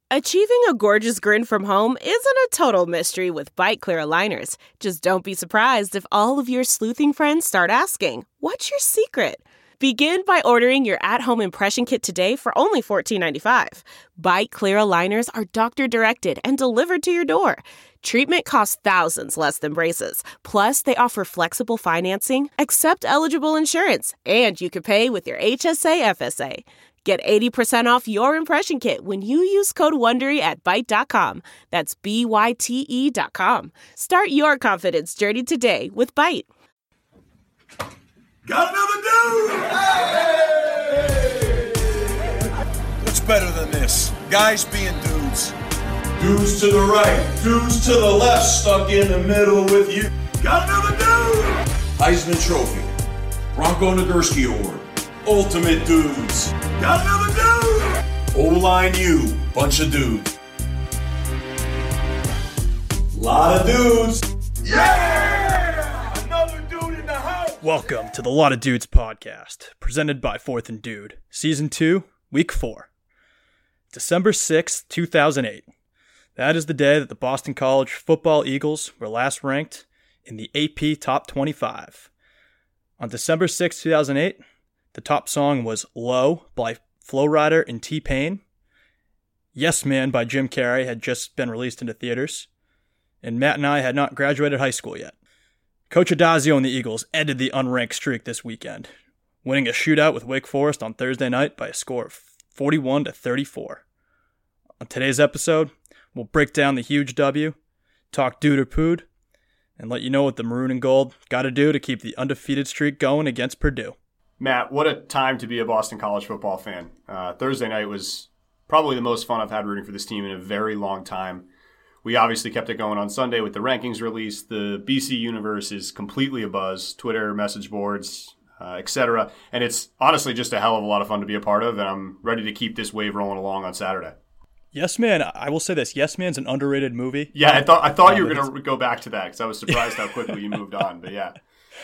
Achieving a gorgeous grin from home isn't a total mystery with Byte Clear aligners. Just don't be surprised if all of your sleuthing friends start asking, "What's your secret?" Begin by ordering your at-home impression kit today for only $14.95. Byte Clear aligners are doctor-directed and delivered to your door. Treatment costs thousands less than braces. Plus, they offer flexible financing, accept eligible insurance, and you can pay with your HSA FSA. Get 80% off your impression kit when you use code WONDERY at Byte.com. That's BYTE.com. Start your confidence journey today with Byte. Got another dude! Hey! What's better than this? Guys being dudes. Dudes to the right, dudes to the left, stuck in the middle with you. Got another dude! Heisman Trophy, Bronco Nagurski Award, Ultimate Dudes. Got another dude! O-line U, bunch of dudes. Lot of dudes. Yeah! Another dude in the house! Welcome to the Lot of Dudes podcast, presented by Fourth and Dude, Season 2, Week 4. December 6th, 2008. That is the day that the Boston College football Eagles were last ranked in the AP Top 25. On December 6th, 2008, the top song was Low by Flo Rida and T-Pain. Yes Man by Jim Carrey had just been released into theaters. And Matt and I had not graduated high school yet. Coach Adazio and the Eagles ended the unranked streak this weekend, winning a shootout with Wake Forest on Thursday night by a score of 41-34. On today's episode, we'll break down the huge W, talk dude or pood, and let you know what the maroon and gold got to do to keep the undefeated streak going against Purdue. Matt, what a time to be a Boston College football fan. Thursday night was probably the most fun I've had rooting for this team in a very long time. We obviously kept it going on Sunday with the rankings release. The BC universe is completely abuzz, Twitter, message boards, etc. And it's honestly just a hell of a lot of fun to be a part of, and I'm ready to keep this wave rolling along on Saturday. Yes Man, I will say this. Yes Man's an underrated movie. Yeah, I thought you were going to go back to that because I was surprised how quickly you moved on, but yeah.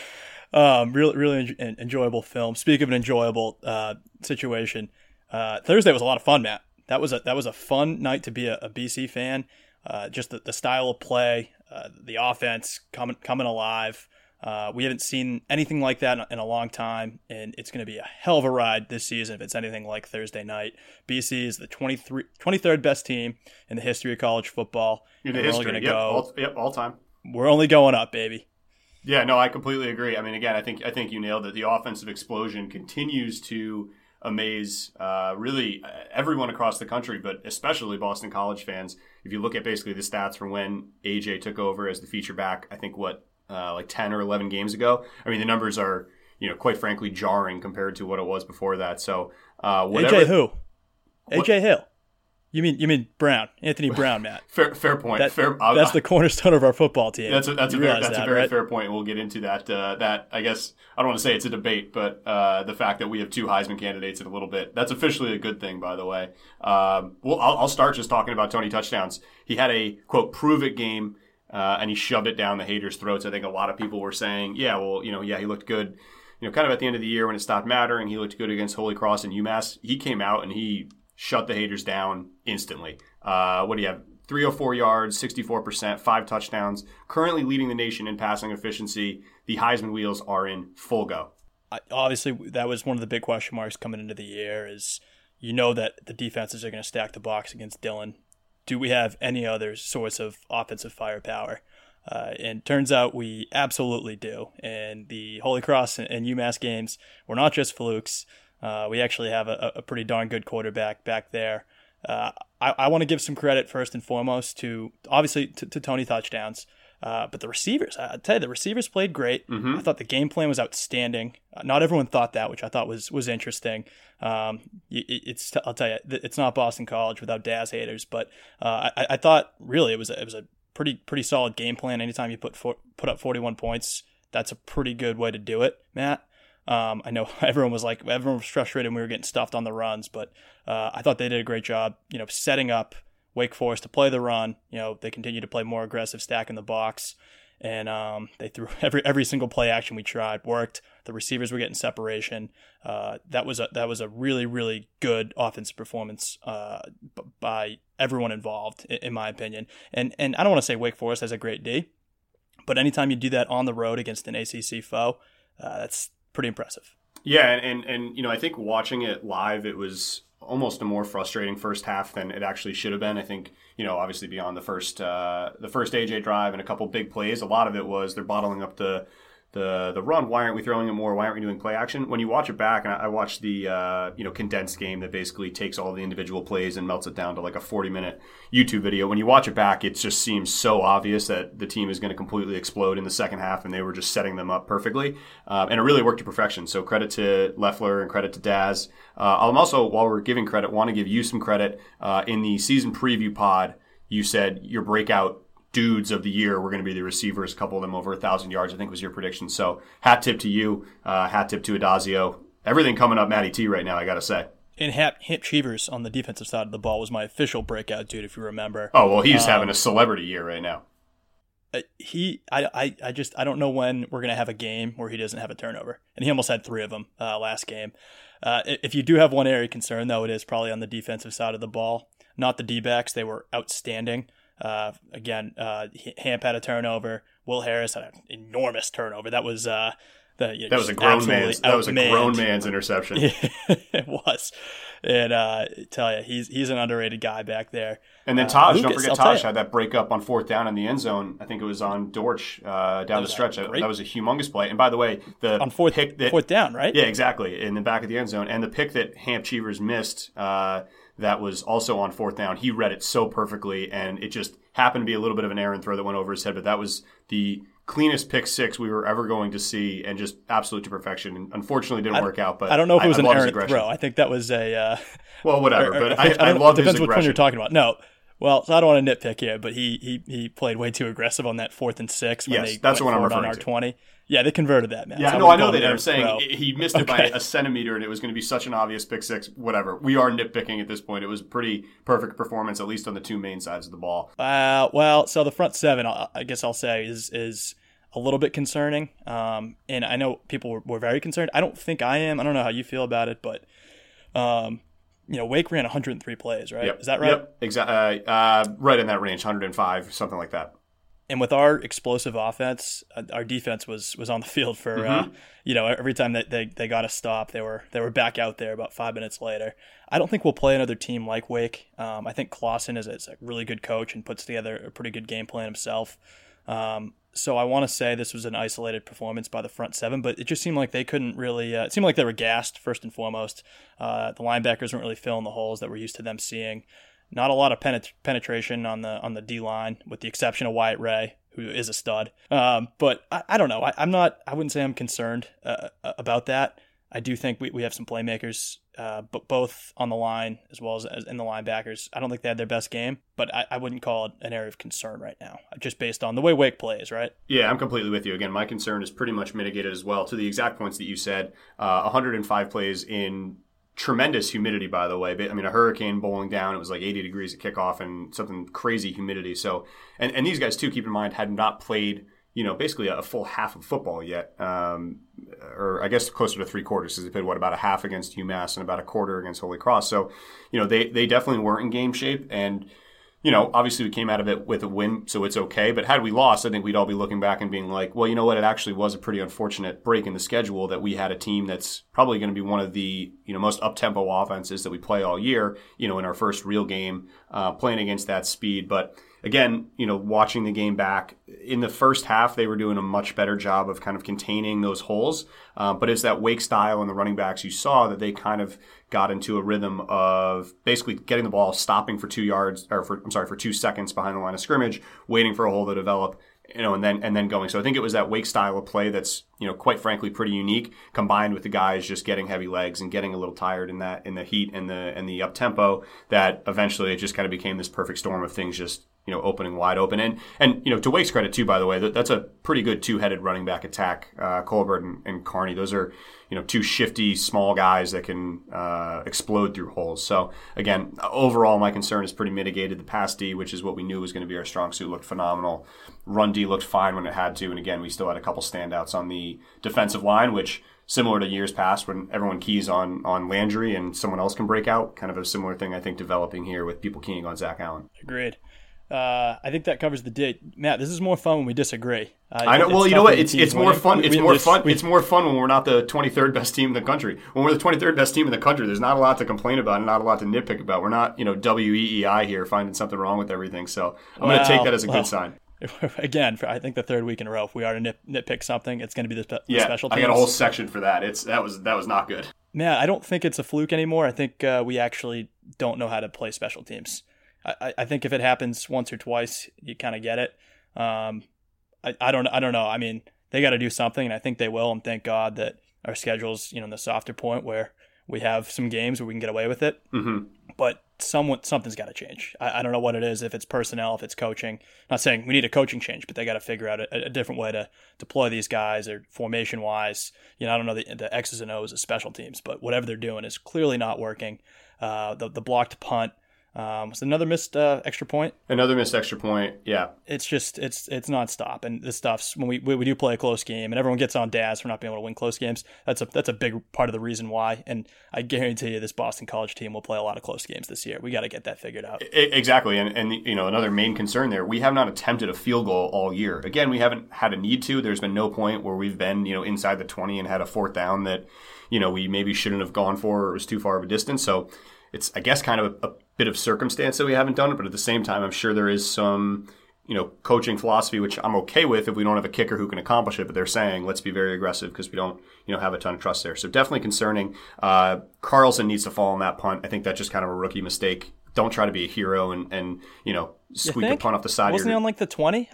Really enjoyable film. Speaking of an enjoyable situation, Thursday was a lot of fun, Matt. That was a fun night to be a BC fan. Just the style of play, the offense coming alive. We haven't seen anything like that in a long time, and it's going to be a hell of a ride this season if it's anything like Thursday night. BC is the 23rd best team in the history of college football. In the history, all time. We're only going up, baby. Yeah, no, I completely agree. I mean, again, I think you nailed it. The offensive explosion continues to amaze really everyone across the country, but especially Boston College fans. If you look at basically the stats from when AJ took over as the feature back, I think like 10 or 11 games ago. I mean, the numbers are, quite frankly, jarring compared to what it was before that. So, whatever. AJ who? AJ Hill. You mean Brown, Anthony Brown, Matt? Fair point. That's the cornerstone of our football team. That's a very fair point. We'll get into that. That I guess I don't want to say it's a debate, but the fact that we have two Heisman candidates in a little bit, that's officially a good thing, by the way. I'll start just talking about Tony Touchdowns. He had a quote prove it game, and he shoved it down the haters' throats. I think a lot of people were saying, he looked good. Kind of at the end of the year when it stopped mattering, he looked good against Holy Cross and UMass. He came out and he shut the haters down instantly. What do you have? 304 yards, 64%, 5 touchdowns. Currently leading the nation in passing efficiency. The Heisman wheels are in full go. Obviously, that was one of the big question marks coming into the year is that the defenses are going to stack the box against Dillon. Do we have any other source of offensive firepower? And turns out we absolutely do. And the Holy Cross and UMass games were not just flukes. We actually have a pretty darn good quarterback back there. I want to give some credit first and foremost to Tony Touchdowns, but the receivers. I tell you, the receivers played great. Mm-hmm. I thought the game plan was outstanding. Not everyone thought that, which I thought was interesting. I'll tell you, it's not Boston College without Daz haters, but I thought really it was a pretty solid game plan. Anytime you put up 41 points, that's a pretty good way to do it, Matt. I know everyone was frustrated and we were getting stuffed on the runs, but I thought they did a great job, setting up Wake Forest to play the run. They continued to play more aggressive, stacking the box, and they threw every single play action we tried worked. The receivers were getting separation. That was a really, really good offensive performance by everyone involved, in my opinion. And I don't want to say Wake Forest has a great D, but anytime you do that on the road against an ACC foe, that's pretty impressive. Yeah, and I think watching it live, it was almost a more frustrating first half than it actually should have been. I think, obviously beyond the first AJ drive and a couple big plays, a lot of it was they're bottling up the run. Why aren't we throwing it more? Why aren't we doing play action? When you watch it back, and I watched the condensed game that basically takes all the individual plays and melts it down to like a 40-minute YouTube video. When you watch it back, it just seems so obvious that the team is going to completely explode in the second half, and they were just setting them up perfectly. And it really worked to perfection. So credit to Loeffler and credit to Daz. I'm also, while we're giving credit, want to give you some credit. In the season preview pod, you said your breakout dudes of the year were going to be the receivers, a couple of them over 1,000 yards, I think was your prediction. So hat tip to you, hat tip to Adazio. Everything coming up Matty T right now, I got to say. And Hamp Cheevers on the defensive side of the ball was my official breakout dude, if you remember. Oh, well, he's having a celebrity year right now. I don't know when we're going to have a game where he doesn't have a turnover. And he almost had 3 of them last game. If you do have one area of concern, though, it is probably on the defensive side of the ball. Not the D-backs. They were outstanding. Hamp had a turnover. Will Harris had an enormous turnover. That was a grown man's interception. It was. And tell you, he's an underrated guy back there. And then Taj, don't forget Taj had that break up on 4th down in the end zone. I think it was on Dortch down the stretch. That was a humongous play. And by the way, on fourth down, right? Yeah, exactly, in the back of the end zone. And the pick that Hamp Cheevers missed, that was also on 4th down. He read it so perfectly, and it just happened to be a little bit of an errant throw that went over his head, but that was the cleanest pick 6 we were ever going to see, and just absolute to perfection. And unfortunately, didn't work out. But I don't know if it was an errant throw. I think that was a well, whatever. But I love his aggression. Depends which one you're talking about. No. Well, so I don't want to nitpick here, but he played way too aggressive on that 4th and 6 when they that's went what I'm forward on R20. Yeah, they converted that, man. Yeah, so no, I know they did. I'm saying he missed it by a centimeter, and it was going to be such an obvious pick 6. Whatever. We are nitpicking at this point. It was a pretty perfect performance, at least on the 2 main sides of the ball. Well, so the front 7, I guess I'll say, is a little bit concerning. And I know people were very concerned. I don't think I am. I don't know how you feel about it, but Wake ran 103 plays, right? Yep. Is that right? Yep, exactly. Right in that range, 105, something like that. And with our explosive offense, our defense was on the field for every time that they got a stop, they were back out there about 5 minutes later. I don't think we'll play another team like Wake. I think Clausen is a really good coach and puts together a pretty good game plan himself. So I want to say this was an isolated performance by the front 7, but it just seemed like they couldn't really. It seemed like they were gassed first and foremost. The linebackers weren't really filling the holes that we're used to them seeing. Not a lot of penetration on the D line, with the exception of Wyatt Ray, who is a stud. But I don't know. I wouldn't say I'm concerned about that. I do think we have some playmakers, but both on the line as well as in the linebackers. I don't think they had their best game, but I wouldn't call it an area of concern right now, just based on the way Wake plays, right? Yeah, I'm completely with you. Again, my concern is pretty much mitigated as well, to the exact points that you said. 105 plays in tremendous humidity, by the way. I mean, a hurricane bowling down. It was like 80 degrees at kickoff and something crazy humidity. So, and these guys too, keep in mind, had not played, basically a full half of football yet. Or I guess closer to 3/4, because they played about a half against UMass and about a quarter against Holy Cross. So, they definitely weren't in game shape. And, obviously we came out of it with a win, so it's okay. But had we lost, I think we'd all be looking back and being like, well, you know what? It actually was a pretty unfortunate break in the schedule that we had a team that's probably going to be one of the, most up-tempo offenses that we play all year, in our first real game, playing against that speed. But again, watching the game back, in the first half, they were doing a much better job of kind of containing those holes. But it's that Wake style and the running backs you saw that they kind of got into a rhythm of basically getting the ball, stopping for 2 seconds behind the line of scrimmage, waiting for a hole to develop, and then going. So I think it was that Wake style of play that's, quite frankly pretty unique, combined with the guys just getting heavy legs and getting a little tired in the heat and the up tempo, that eventually it just kind of became this perfect storm of things just, opening wide open. And to Wake's credit too, by the way, that's a pretty good 2-headed running back attack. Colbert and Carney, those are, 2 shifty small guys that can explode through holes. So again, overall, my concern is pretty mitigated. The pass D, which is what we knew was going to be our strong suit, looked phenomenal. Run D looked fine when it had to. And again, we still had a couple standouts on the defensive line, which similar to years past when everyone keys on Landry and someone else can break out. Kind of a similar thing, I think, developing here with people keying on Zach Allen. Agreed. I think that covers the date. Matt, this is more fun when we disagree. I know. Well, you know what? It's more fun. It's more fun. It's more fun when we're not the 23rd best team in the country. When we're the 23rd best team in the country, there's not a lot to complain about and not a lot to nitpick about. We're not, WEEI here finding something wrong with everything. So I'm going to take that as a good sign. Again, I think the third week in a row, if we are to nitpick something, it's going to be the special teams. I got a whole section for that. That was not good. Man, I don't think it's a fluke anymore. I think we actually don't know how to play special teams. I think if it happens once or twice, you kind of get it. I don't know. I mean, they got to do something, and I think they will. And thank God that our schedule's in the softer point where we have some games where we can get away with it. Mm-hmm. But something's got to change. I don't know what it is. If it's personnel, if it's coaching. I'm not saying we need a coaching change, but they got to figure out a different way to deploy these guys or formation wise. I don't know the X's and O's of special teams, but whatever they're doing is clearly not working. The blocked punt. Was another missed extra point. Another missed extra point, yeah. It's just it's nonstop, and this stuff's when we do play a close game, and everyone gets on Daz for not being able to win close games. That's a big part of the reason why, and I guarantee you, this Boston College team will play a lot of close games this year. We got to get that figured out. Exactly, and another main concern there, we have not attempted a field goal all year. Again, we haven't had a need to. There's been no point where we've been inside the 20 and had a fourth down that we maybe shouldn't have gone for, or it was too far of a distance. So it's, I guess, kind of a bit of circumstance that we haven't done it, but at the same time, I'm sure there is some, coaching philosophy, which I'm okay with if we don't have a kicker who can accomplish it, but they're saying, let's be very aggressive because we don't, have a ton of trust there. So definitely concerning. Carlson needs to fall on that punt. I think that's just kind of a rookie mistake. Don't try to be a hero and squeak a punt off the side. Wasn't he on like the 20?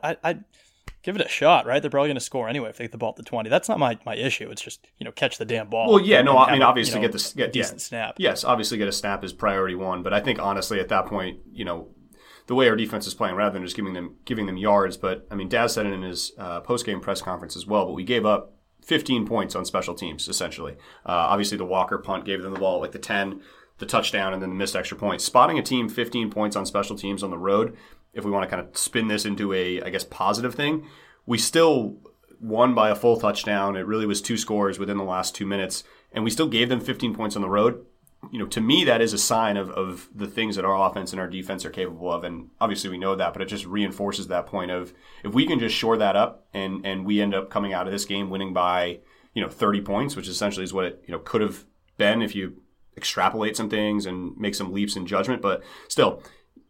I give it a shot, right? They're probably going to score anyway if they get the ball at the 20. That's not my issue. It's just, catch the damn ball. Well, yeah, no, I mean, obviously get a decent snap. Yes, obviously get a snap is priority one. But I think, honestly, at that point, the way our defense is playing, rather than just giving them yards, but, I mean, Daz said it in his post-game press conference as well, but we gave up 15 points on special teams, essentially. Obviously, the Walker punt gave them the ball at like the 10, the touchdown, and then the missed extra point. Spotting a team 15 points on special teams on the road, if we want to kind of spin this into a, I guess, positive thing, we still won by a full touchdown. It really was 2 scores within the last 2 minutes, and we still gave them 15 points on the road. To me, that is a sign of the things that our offense and our defense are capable of, and obviously we know that, but it just reinforces that point of if we can just shore that up and we end up coming out of this game winning by 30 points, which essentially is what it could have been if you extrapolate some things and make some leaps in judgment, but still,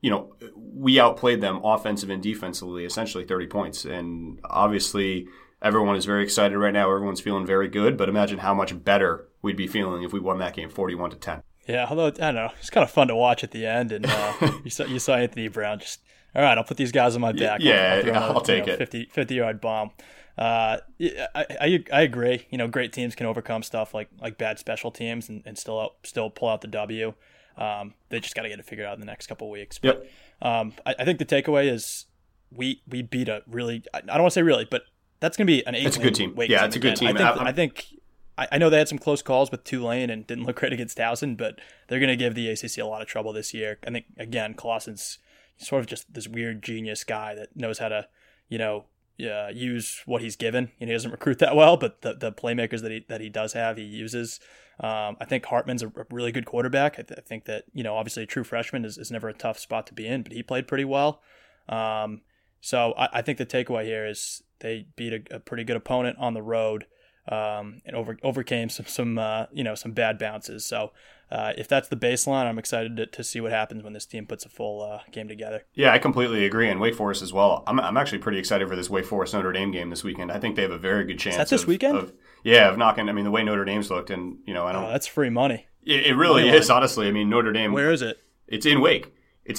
we outplayed them offensive and defensively, essentially 30 points. And obviously, everyone is very excited right now. Everyone's feeling very good. But imagine how much better we'd be feeling if we won that game 41-10. Yeah, although, I don't know. It's kind of fun to watch at the end. And you saw Anthony Brown just, all right, I'll put these guys on my back. I'll take it. 50-yard bomb. I agree. Great teams can overcome stuff like bad special teams and still pull out the W. They just got to get it figured out in the next couple of weeks. But, I think the takeaway is we beat a really, I don't want to say really, but that's going to be an 8-win. It's a good team. Yeah, it's a good team. I know they had some close calls with Tulane and didn't look great against Towson, but they're going to give the ACC a lot of trouble this year. I think, again, Clausen's sort of just this weird genius guy that knows how to, use what he's given. He doesn't recruit that well, but the playmakers that he does have, he uses. I think Hartman's a really good quarterback. I think that, obviously a true freshman is never a tough spot to be in, but he played pretty well. So I think the takeaway here is they beat a pretty good opponent on the road and overcame some bad bounces. So if that's the baseline, I'm excited to see what happens when this team puts a full game together. Yeah, I completely agree. And Wake Forest as well. I'm actually pretty excited for this Wake Forest Notre Dame game this weekend. I think they have a very good chance. Is that this weekend? Of knocking. I mean, the way Notre Dame's looked, and I don't. Oh, that's free money. It really is, honestly. I mean, Notre Dame. Where is it? It's in Wake.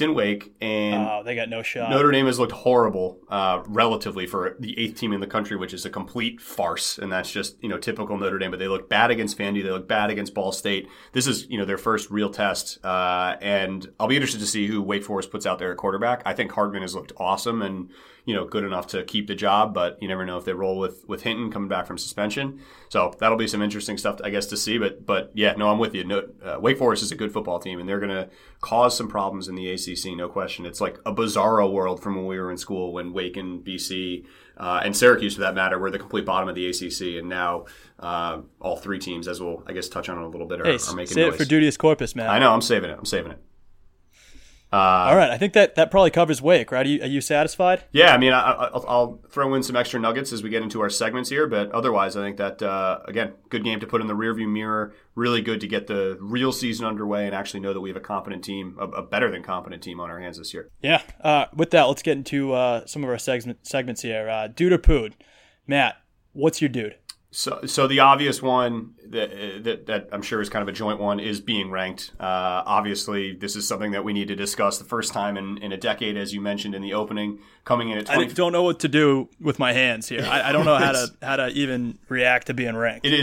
And they got no shot. Notre Dame has looked horrible relatively for the 8th team in the country, which is a complete farce, and that's just typical Notre Dame. But they look bad against Vandy, they look bad against Ball State. This is their first real test, and I'll be interested to see who Wake Forest puts out there at quarterback. I think Hartman has looked awesome and good enough to keep the job, but you never know if they roll with Hinton coming back from suspension. So that'll be some interesting stuff, I guess, to see. But yeah, no, I'm with you. Wake Forest is a good football team, and they're going to cause some problems in the ACC, no question. It's like a bizarro world from when we were in school when Wake and BC and Syracuse, for that matter, were the complete bottom of the ACC, and now all three teams, as we'll, I guess, touch on in a little bit, are making noise. Save it for Dudious Corpus, man. I know, I'm saving it. All right, I think that probably covers Wake, right? Are you satisfied? Yeah, I mean, I'll throw in some extra nuggets as we get into our segments here, but otherwise, I think that, again, good game to put in the rearview mirror. Really good to get the real season underway and actually know that we have a competent team, a better than competent team on our hands this year. Yeah. With that, let's get into some of our segments here. Dude or Pood? Matt, what's your dude? So the obvious one that I'm sure is kind of a joint one is being ranked. Obviously, this is something that we need to discuss the first time in a decade, as you mentioned in the opening, coming in at 20. I don't know what to do with my hands here. I don't know how to even react to being ranked. It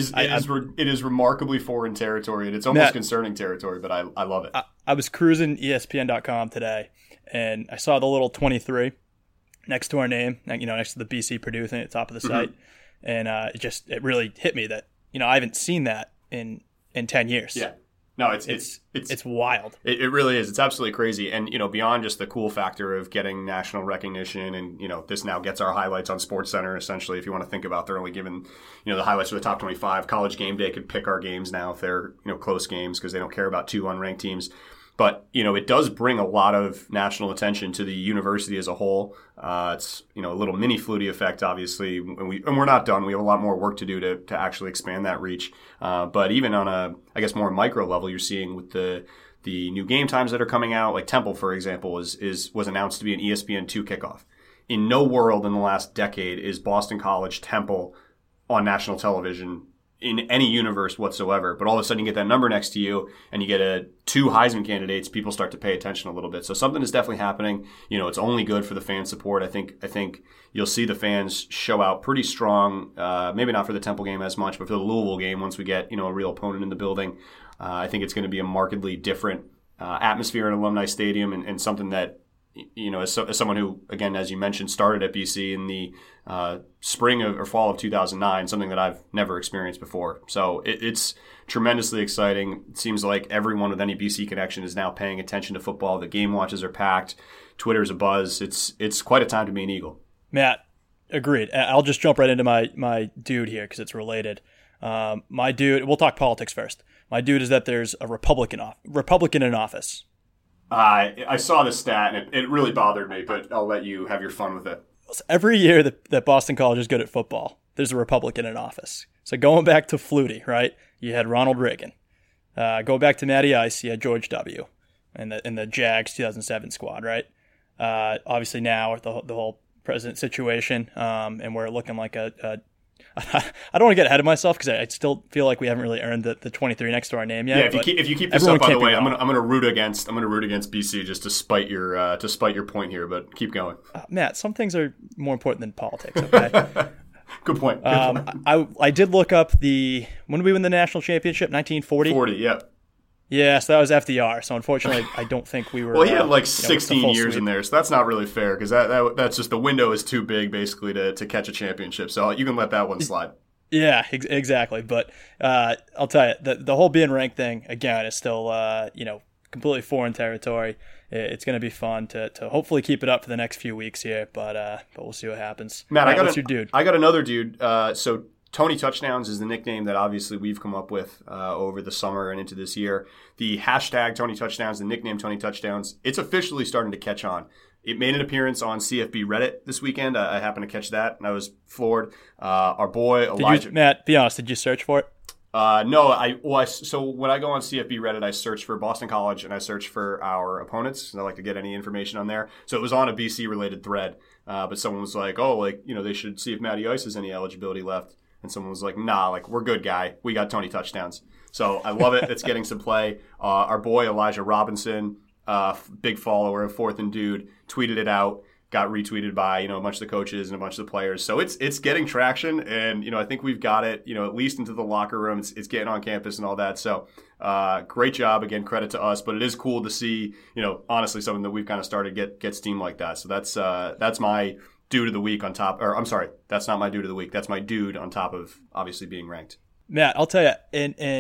is remarkably foreign territory, and it's almost concerning territory, but I love it. I was cruising ESPN.com today, and I saw the little 23 next to our name, next to the BC Purdue thing at the top of the site. Mm-hmm. And it really hit me that I haven't seen that in 10 years. Yeah, no, it's wild. It really is. It's absolutely crazy. And beyond just the cool factor of getting national recognition, and this now gets our highlights on SportsCenter. Essentially, if you want to think about, they're only given the highlights for the top 25. College Game Day could pick our games now if they're close games because they don't care about two unranked teams. But, it does bring a lot of national attention to the university as a whole. It's, a little mini Flutie effect, obviously, and we're not done. We have a lot more work to do to actually expand that reach. But even on a, I guess, more micro level, you're seeing with the new game times that are coming out, like Temple, for example, was announced to be an ESPN2 kickoff. In no world in the last decade is Boston College Temple on national television in any universe whatsoever, but all of a sudden you get that number next to you and you get two Heisman candidates, people start to pay attention a little bit. So something is definitely happening. It's only good for the fan support. I think you'll see the fans show out pretty strong, maybe not for the Temple game as much, but for the Louisville game once we get, a real opponent in the building. I think it's going to be a markedly different atmosphere in Alumni Stadium and something that, as someone who, again, as you mentioned, started at BC in the spring or fall of 2009, something that I've never experienced before. So it's tremendously exciting. It seems like everyone with any BC connection is now paying attention to football. The game watches are packed. Twitter's a buzz. It's quite a time to be an Eagle. Matt, agreed. I'll just jump right into my dude here because it's related. My dude, we'll talk politics first. My dude is that there's a Republican in office. I saw the stat, and it really bothered me, but I'll let you have your fun with it. Every year that Boston College is good at football, there's a Republican in office. So going back to Flutie, right? You had Ronald Reagan. Going back to Matty Ice, you had George W. in the Jags 2007 squad, right? Obviously now the whole president situation, and we're looking like I don't want to get ahead of myself because I still feel like we haven't really earned the 23 next to our name yet. Yeah, if you keep this up, by the way, I'm gonna root against BC just to spite your point here. But keep going, Matt. Some things are more important than politics. Okay. Good point. I did look up when did we win the national championship? 1940. 40. Yeah. Yeah, so that was FDR. So unfortunately, I don't think we were. Well, he had like 16 years in there, so that's not really fair because that's just the window is too big basically to catch a championship. So you can let that one slide. Yeah, exactly. But I'll tell you, the whole being ranked thing again is still completely foreign territory. It's going to be fun to hopefully keep it up for the next few weeks here, but we'll see what happens. Matt, what's your dude? I got another dude. So Tony Touchdowns is the nickname that obviously we've come up with over the summer and into this year. The hashtag Tony Touchdowns, the nickname Tony Touchdowns, it's officially starting to catch on. It made an appearance on CFB Reddit this weekend. I happened to catch that, and I was floored. Our boy Elijah. Matt, be honest, did you search for it? No. So when I go on CFB Reddit, I search for Boston College and I search for our opponents. And I like to get any information on there. So it was on a BC related thread, but someone was like, they should see if Matty Ice has any eligibility left. And someone was like, nah, we're good, guy. We got Tony Touchdowns. So I love it. It's getting some play. Our boy, Elijah Robinson, big follower of Fourth and Dude, tweeted it out, got retweeted by, a bunch of the coaches and a bunch of the players. So it's getting traction. And, I think we've got it, at least into the locker room. It's getting on campus and all that. So great job. Again, credit to us. But it is cool to see, honestly, something that we've kind of started to get steam like that. So that's my dude of the week on top, or I'm sorry, that's not my dude of the week. That's my dude on top of obviously being ranked. Matt, I'll tell you, and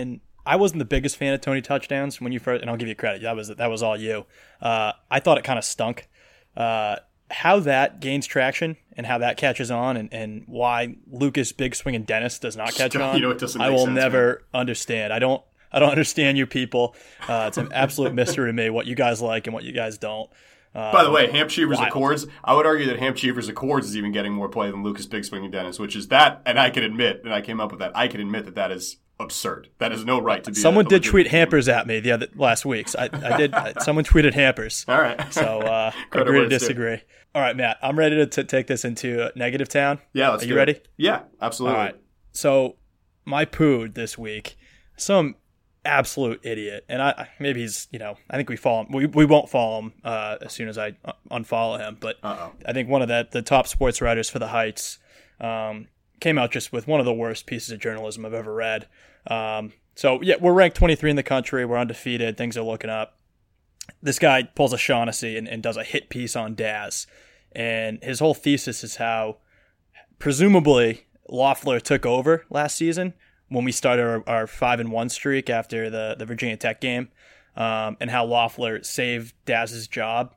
I wasn't the biggest fan of Tony touchdowns when you first, and I'll give you credit. That was all you. I thought it kind of stunk. How that gains traction and how that catches on, and why Lucas Big Swing and Dennis does not catch on, it doesn't I make will sense, never understand. I don't understand you people. It's an absolute mystery to me what you guys like and what you guys don't. By the way, Hamp Cheevers Accords, I would argue that Hamp Cheevers Accords is even getting more play than Lucas Big Swing and Dennis, which is that, and I can admit, and I came up with that, I can admit that is absurd. That is no right to be. Someone did tweet Hampers at me last week. So I did. Someone tweeted Hampers. All right. So agree to disagree. All right, Matt. I'm ready to take this into negative town. Yeah, let's Are you ready? Yeah, absolutely. All right. So my pood this week, some absolute idiot, and I maybe he's I think we follow him. We won't follow him as soon as I unfollow him. But I think one of the top sports writers for the Heights came out just with one of the worst pieces of journalism I've ever read. So yeah, we're ranked 23 in the country. We're undefeated. Things are looking up. This guy pulls a Shaughnessy and does a hit piece on Daz, and his whole thesis is how presumably Loeffler took over last season when we started our 5-1 streak after the Virginia Tech game, and how Loeffler saved Daz's job.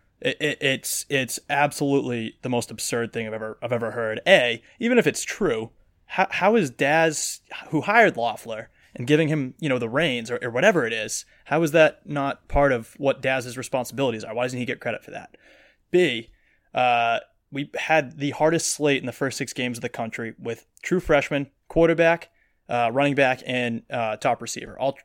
It's absolutely the most absurd thing I've ever heard. Even if it's true, how is Daz, who hired Loeffler and giving him the reins or whatever it is, how is that not part of what Daz's responsibilities are? Why doesn't he get credit for that? B, we had the hardest slate in the first 6 games of the country with true freshman, quarterback, running back, and top receiver. All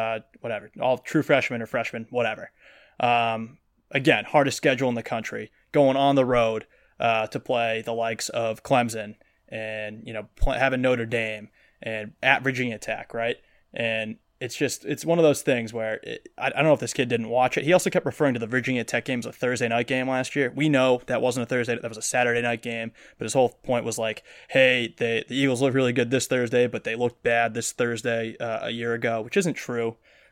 true freshmen or freshmen, whatever. Again, hardest schedule in the country. Going on the road to play the likes of Clemson and having Notre Dame and at Virginia Tech, right? And it's one of those things where I don't know if this kid didn't watch it. He also kept referring to the Virginia Tech game as a Thursday night game last year. We know that wasn't a Thursday, that was a Saturday night game. But his whole point was like, hey, the Eagles look really good this Thursday, but they looked bad this Thursday a year ago, which isn't true.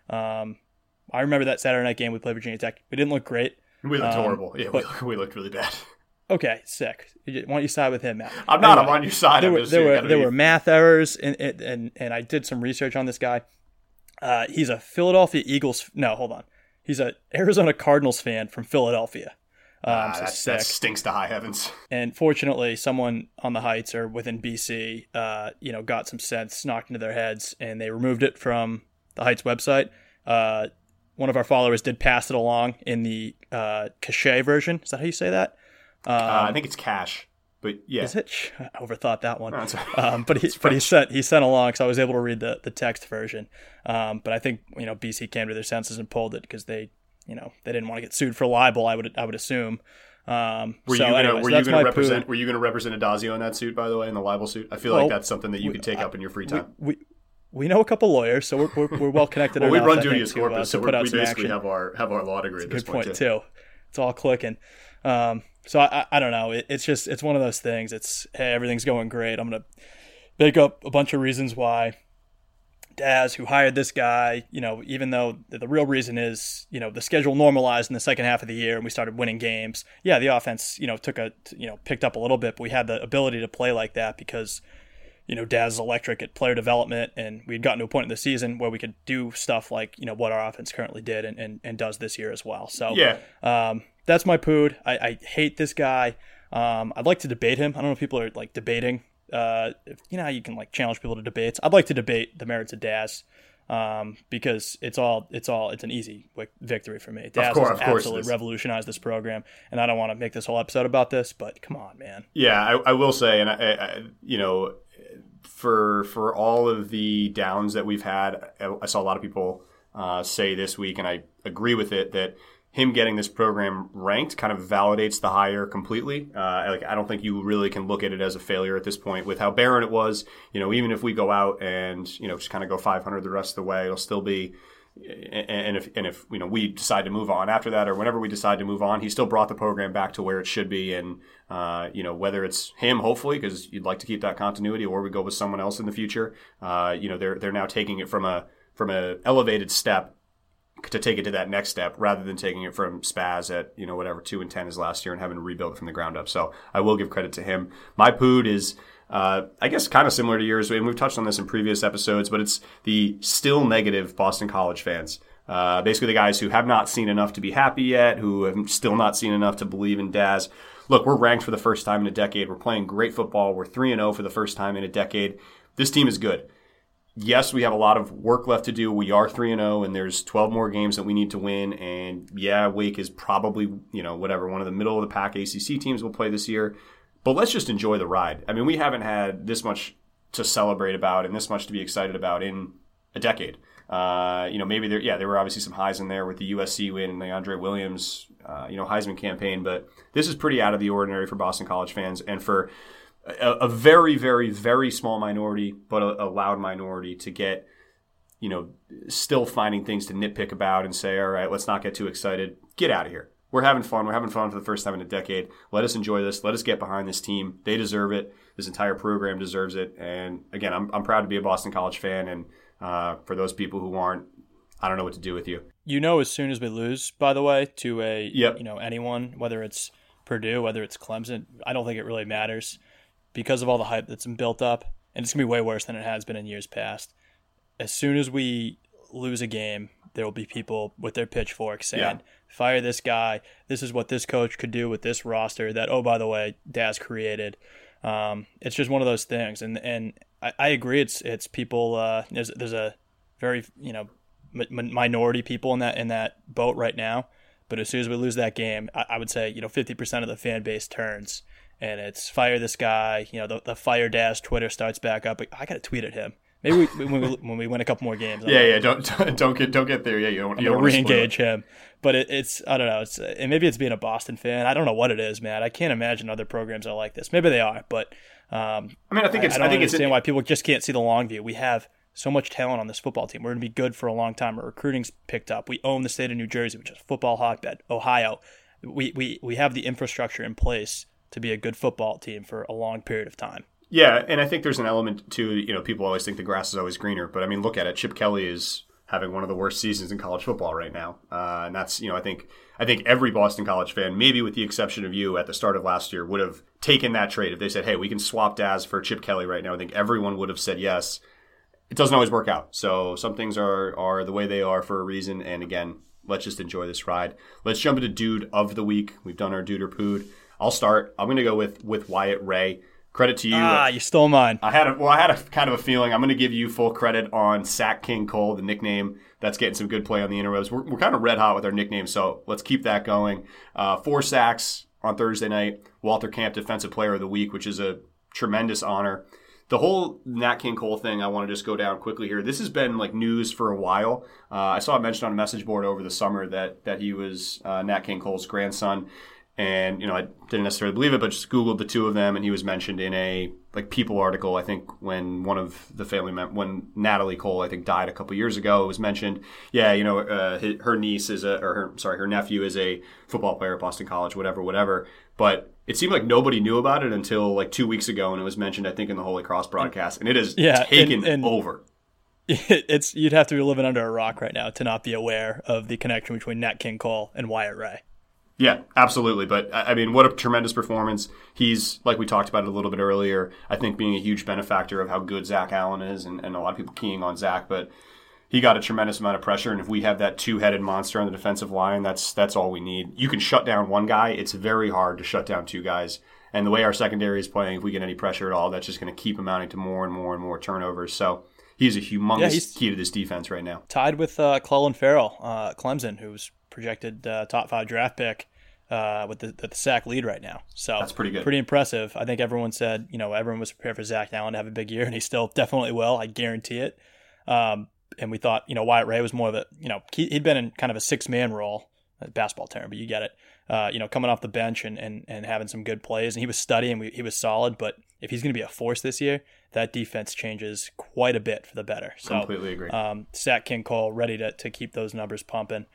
I remember that Saturday night game we played Virginia Tech. We didn't look great. We looked horrible. Yeah, we looked really bad. Okay, sick. Why don't you side with him, Matt? I'm not. I'm on your side. There were math errors, and I did some research on this guy. He's a Philadelphia Eagles. No, hold on. He's an Arizona Cardinals fan from Philadelphia. That stinks to high heavens. And fortunately, someone on the Heights or within BC, got some sense knocked into their heads, and they removed it from the Heights website. One of our followers did pass it along in the cachet version. Is that how you say that? I think it's cash, but yeah. Is it? I overthought that one. No, but he sent along, so I was able to read the text version. But I think BC came to their senses and pulled it because they didn't want to get sued for libel. I would assume. Were you going to represent Adazio in that suit, by the way, in the libel suit? I feel like that's something that you could take up in your free time. We know a couple lawyers, so we're well connected. Well, we run duteous corpus, so we basically have our law degree at this point too. It's all clicking. So I don't know. It's one of those things. It's, hey, everything's going great. I'm gonna make up a bunch of reasons why Daz, who hired this guy, even though the real reason is, the schedule normalized in the second half of the year and we started winning games. Yeah, the offense, picked up a little bit, but we had the ability to play like that because Daz is electric at player development, and we'd gotten to a point in the season where we could do stuff like, what our offense currently did and does this year as well. So yeah, that's my pood. I hate this guy. I'd like to debate him. I don't know if people are like debating. How you can like challenge people to debates. I'd like to debate the merits of Daz. Because it's an easy victory for me. Daz has absolutely revolutionized this program, and I don't want to make this whole episode about this, but come on, man. Yeah, I will say, and I for all of the downs that we've had, I saw a lot of people say this week, and I agree with it, that him getting this program ranked kind of validates the hire completely. I don't think you really can look at it as a failure at this point with how barren it was. Even if we go out and just kind of go 500 the rest of the way, it'll still be. And if we decide to move on after that, or whenever we decide to move on, he still brought the program back to where it should be. And whether it's him, hopefully, because you'd like to keep that continuity, or we go with someone else in the future. They're now taking it from a elevated step to take it to that next step, rather than taking it from Spaz at 2-10 his last year and having to rebuild it from the ground up. So I will give credit to him. My pood is I guess kind of similar to yours, and we've touched on this in previous episodes, but it's the still negative Boston College fans. Basically the guys who have not seen enough to be happy yet, who have still not seen enough to believe in Daz. Look, we're ranked for the first time in a decade. We're playing great football. We're 3-0 for the first time in a decade. This team is good. Yes, we have a lot of work left to do. We are 3-0, and there's 12 more games that we need to win. And yeah, Wake is probably, one of the middle of the pack ACC teams we'll play this year. But let's just enjoy the ride. I mean, we haven't had this much to celebrate about and this much to be excited about in a decade. Maybe there were obviously some highs in there with the USC win and the Andre Williams, Heisman campaign. But this is pretty out of the ordinary for Boston College fans and for a very, very, very small minority, but a loud minority to get, still finding things to nitpick about and say, all right, let's not get too excited. Get out of here. We're having fun. We're having fun for the first time in a decade. Let us enjoy this. Let us get behind this team. They deserve it. This entire program deserves it. And again, I'm proud to be a Boston College fan. And for those people who aren't, I don't know what to do with you. As soon as we lose, by the way, to anyone, whether it's Purdue, whether it's Clemson, I don't think it really matters because of all the hype that's been built up. And it's going to be way worse than it has been in years past. As soon as we lose a game, there will be people with their pitchforks saying, fire this guy. This is what this coach could do with this roster that, oh, by the way, Daz created. It's just one of those things. And I agree. It's people, there's a very, minority people in that boat right now. But as soon as we lose that game, I would say, 50% of the fan base turns and it's fire this guy. The fire Daz Twitter starts back up. I got to tweet at him. Maybe when we win a couple more games. Don't get there. Yeah, you don't want to re-engage him. But it's I don't know. And maybe it's being a Boston fan. I don't know what it is, man. I can't imagine other programs are like this. Maybe they are, but I don't understand why people just can't see the long view. We have so much talent on this football team. We're going to be good for a long time. Our recruiting's picked up. We own the state of New Jersey, which is a football hotbed. Ohio, we have the infrastructure in place to be a good football team for a long period of time. Yeah, and I think there's an element to, people always think the grass is always greener, but I mean, look at it. Chip Kelly is having one of the worst seasons in college football right now. And that's, I think every Boston College fan, maybe with the exception of you at the start of last year, would have taken that trade. If they said, hey, we can swap Daz for Chip Kelly right now, I think everyone would have said yes. It doesn't always work out. So some things are the way they are for a reason. And again, let's just enjoy this ride. Let's jump into Dude of the Week. We've done our Dude or Pood. I'll start. I'm going to go with Wyatt Ray. Credit to you. You stole mine. I had a kind of a feeling. I'm going to give you full credit on Sack King Cole, the nickname that's getting some good play on the interwebs. We're kind of red hot with our nicknames, so let's keep that going. 4 sacks on Thursday night. Walter Camp Defensive Player of the Week, which is a tremendous honor. The whole Nat King Cole thing, I want to just go down quickly here. This has been like news for a while. I saw it mentioned on a message board over the summer that he was Nat King Cole's grandson. And, I didn't necessarily believe it, but just Googled the two of them, and he was mentioned in a People article, I think, when one of the family when Natalie Cole, I think, died a couple years ago. It was mentioned, her niece is her nephew is a football player at Boston College, whatever. But it seemed like nobody knew about it until 2 weeks ago, and it was mentioned, I think, in the Holy Cross broadcast, and it has taken over. You'd have to be living under a rock right now to not be aware of the connection between Nat King Cole and Wyatt Ray. Yeah, absolutely. But, I mean, what a tremendous performance. He's, like we talked about it a little bit earlier, I think being a huge benefactor of how good Zach Allen is and a lot of people keying on Zach. But he got a tremendous amount of pressure, and if we have that two-headed monster on the defensive line, that's all we need. You can shut down one guy. It's very hard to shut down two guys. And the way our secondary is playing, if we get any pressure at all, that's just going to keep amounting to more and more and more turnovers. So he's a humongous key to this defense right now. Tied with Clelin Ferrell, Clemson, who's projected top 5 draft pick with the sack lead right now. So that's pretty good. Pretty impressive. I think everyone said, everyone was prepared for Zach Allen to have a big year, and he still definitely will. I guarantee it. And we thought, Wyatt Ray was more of a, he'd been in kind of a 6-man role, a basketball term, but you get it. Coming off the bench and having some good plays, and he was studying, he was solid, but if he's going to be a force this year, that defense changes quite a bit for the better. So, completely agree. Sack King Cole ready to keep those numbers pumping.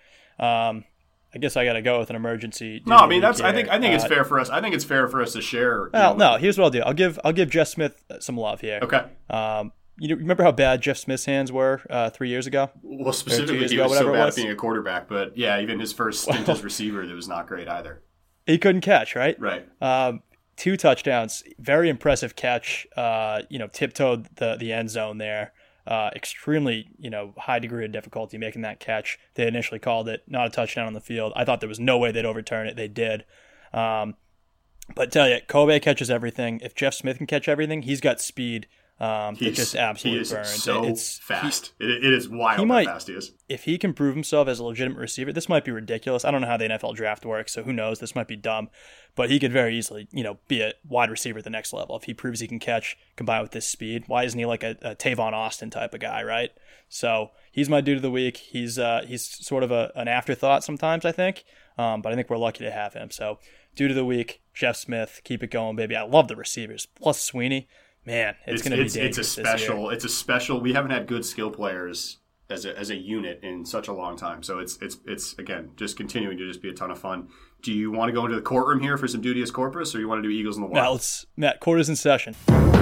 I guess I got to go with an emergency. No, I mean I think it's fair for us. I think it's fair for us to share. No. Here's what I'll do. I'll give Jeff Smith some love here. Okay. You remember how bad Jeff Smith's hands were 3 years ago? Well, specifically, he was so bad at being a quarterback. But yeah, even his first stint as receiver, it was not great either. He couldn't catch, right? Right. 2 touchdowns, very impressive catch, tiptoed the end zone there. Extremely, high degree of difficulty making that catch. They initially called it not a touchdown on the field. I thought there was no way they'd overturn it. They did. But tell you, Kobe catches everything. If Jeff Smith can catch everything, he's got speed. It just absolutely burns. It's fast. It is wild how fast he is. If he can prove himself as a legitimate receiver, this might be ridiculous. I don't know how the NFL draft works, so who knows? This might be dumb. But he could very easily, be a wide receiver at the next level. If he proves he can catch, combined with this speed, why isn't he like a Tavon Austin type of guy, right? So he's my dude of the week. He's sort of an afterthought sometimes, I think. But I think we're lucky to have him. So dude of the week, Jeff Smith. Keep it going, baby. I love the receivers. Plus Sweeney. Man, it's going to be dangerous. It's a special. We haven't had good skill players as a unit in such a long time. So it's again just continuing to just be a ton of fun. Do you want to go into the courtroom here for some Dudious Corpus, or you want to do Eagles in the Wild? Matt, court is in session.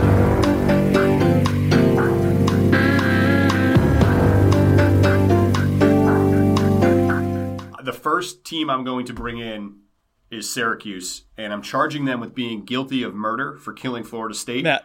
The first team I'm going to bring in is Syracuse, and I'm charging them with being guilty of murder for killing Florida State. Matt,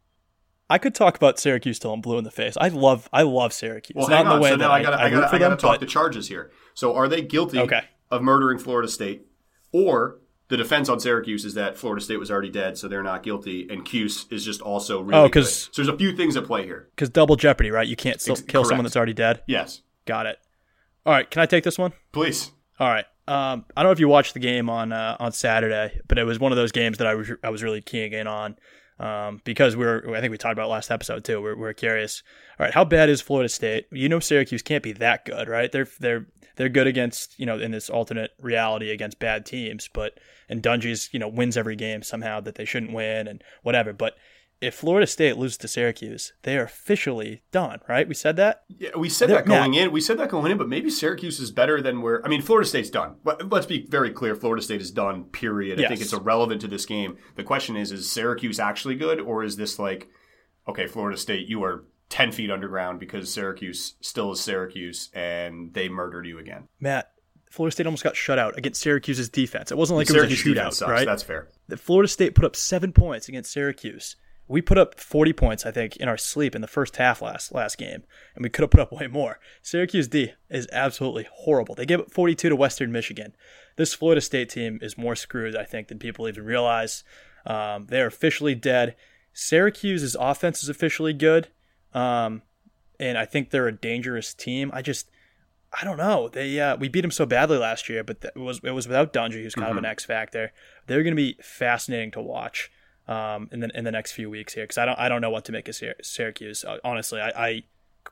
I could talk about Syracuse till I'm blue in the face. I love Syracuse. Well, hang on. So now I got to talk the charges here. So are they guilty of murdering Florida State, or the defense on Syracuse is that Florida State was already dead, so they're not guilty, and Cuse is just also really good. So there's a few things at play here. Because double jeopardy, right? You can't kill someone that's already dead? Yes. Got it. All right, can I take this one? Please. All right. I don't know if you watched the game on Saturday, but it was one of those games that I was really keying in on. Because I think we talked about it last episode too. We're curious. All right, how bad is Florida State? Syracuse can't be that good, right? They're good against, in this alternate reality against bad teams, and Dungy's, wins every game somehow that they shouldn't win and whatever. But if Florida State loses to Syracuse, they are officially done, right? We said that? Yeah, we said that going in. We said that going in, but maybe Syracuse is better than Florida State's done. But let's be very clear. Florida State is done, period. Yes. I think it's irrelevant to this game. The question is Syracuse actually good, or is this like, okay, Florida State, you are 10 feet underground because Syracuse still is Syracuse and they murdered you again? Matt, Florida State almost got shut out against Syracuse's defense. It wasn't like it was a shootout, right? That's fair. Florida State put up 7 points against Syracuse. We put up 40 points, I think, in our sleep in the first half last game, and we could have put up way more. Syracuse D is absolutely horrible. They gave up 42 to Western Michigan. This Florida State team is more screwed, I think, than people even realize. They are officially dead. Syracuse's offense is officially good, and I think they're a dangerous team. I don't know. We beat them so badly last year, but it was without Dungy, who's kind of an X factor. They're going to be fascinating to watch. In the next few weeks here, because I don't know what to make of Syracuse. Honestly, I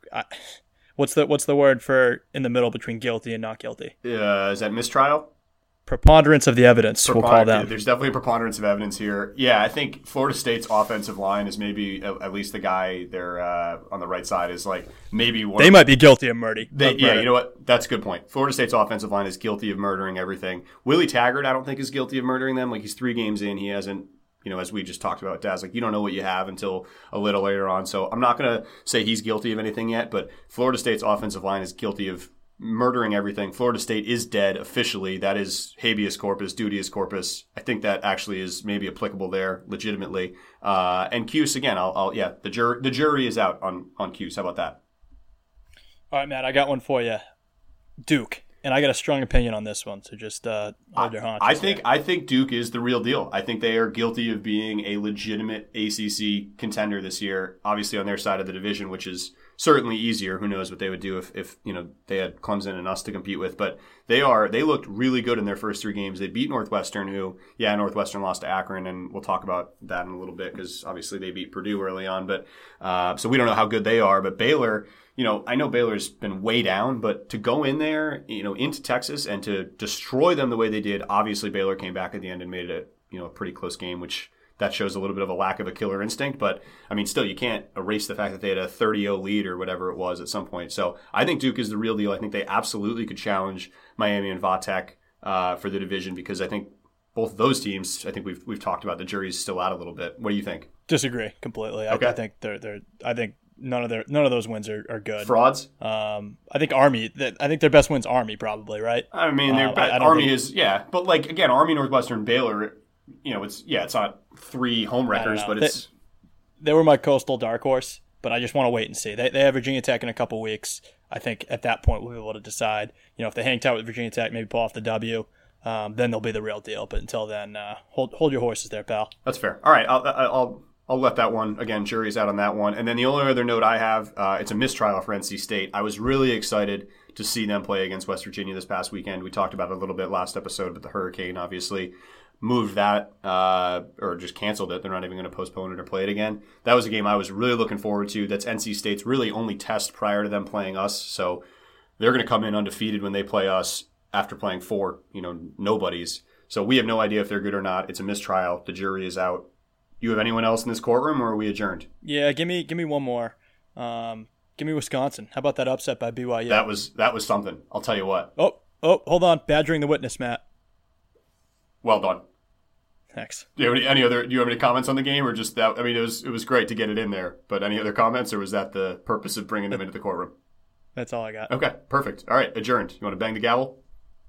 what's the word for in the middle between guilty and not guilty? Is that mistrial? Preponderance of the evidence. We'll call them. There's definitely a preponderance of evidence here. Yeah, I think Florida State's offensive line is maybe at least the guy there on the right side is like maybe one. They might be guilty of murder. Yeah, you know what? That's a good point. Florida State's offensive line is guilty of murdering everything. Willie Taggart, I don't think, is guilty of murdering them. Like he's 3 games in, he hasn't. As we just talked about, Daz, like you don't know what you have until a little later on. So I'm not going to say he's guilty of anything yet, but Florida State's offensive line is guilty of murdering everything. Florida State is dead officially. That is habeas corpus, Dudious Corpus. I think that actually is maybe applicable there legitimately. And Cuse, again, the jury is out on Cuse. How about that? All right, Matt, I got one for you. Duke. And I got a strong opinion on this one, so just hold your haunches. I think Duke is the real deal. I think they are guilty of being a legitimate ACC contender this year. Obviously, on their side of the division, which is certainly easier. Who knows what they would do if they had Clemson and us to compete with? But they looked really good in their first 3 games. They beat Northwestern, Northwestern lost to Akron, and we'll talk about that in a little bit because obviously they beat Purdue early on. But so we don't know how good they are. But Baylor. I know Baylor's been way down, but to go in there, into Texas and to destroy them the way they did, obviously Baylor came back at the end and made it a pretty close game, which that shows a little bit of a lack of a killer instinct. But, still, you can't erase the fact that they had a 30-0 lead or whatever it was at some point. So I think Duke is the real deal. I think they absolutely could challenge Miami and Vatek for the division because I think both those teams, I think we've talked about the jury's still out a little bit. What do you think? Disagree completely. Okay. I think none of those wins are good. Frauds? I think Army. I think their best win's Army, probably, right? Army is, yeah. But, like, again, Army, Northwestern, Baylor, it's not 3 home wreckers, but it's. They were my coastal dark horse, but I just want to wait and see. They have Virginia Tech in a couple weeks. I think at that point we'll be able to decide. If they hang tight with Virginia Tech, maybe pull off the W, then they'll be the real deal. But until then, hold your horses there, pal. That's fair. All right, I'll let that one, again, jury's out on that one. And then the only other note I have, it's a mistrial for NC State. I was really excited to see them play against West Virginia this past weekend. We talked about it a little bit last episode, but the hurricane obviously moved that or just canceled it. They're not even going to postpone it or play it again. That was a game I was really looking forward to. That's NC State's really only test prior to them playing us. So they're going to come in undefeated when they play us after playing 4, nobodies. So we have no idea if they're good or not. It's a mistrial. The jury is out. You have anyone else in this courtroom, or are we adjourned? Yeah, give me one more. Give me Wisconsin. How about that upset by BYU? That was something. I'll tell you what. Oh, hold on. Badgering the witness, Matt. Well done. Thanks. Do you have any comments on the game, or just that? I mean, it was great to get it in there. But any other comments, or was that the purpose of bringing them into the courtroom? That's all I got. Okay, perfect. All right, adjourned. You want to bang the gavel?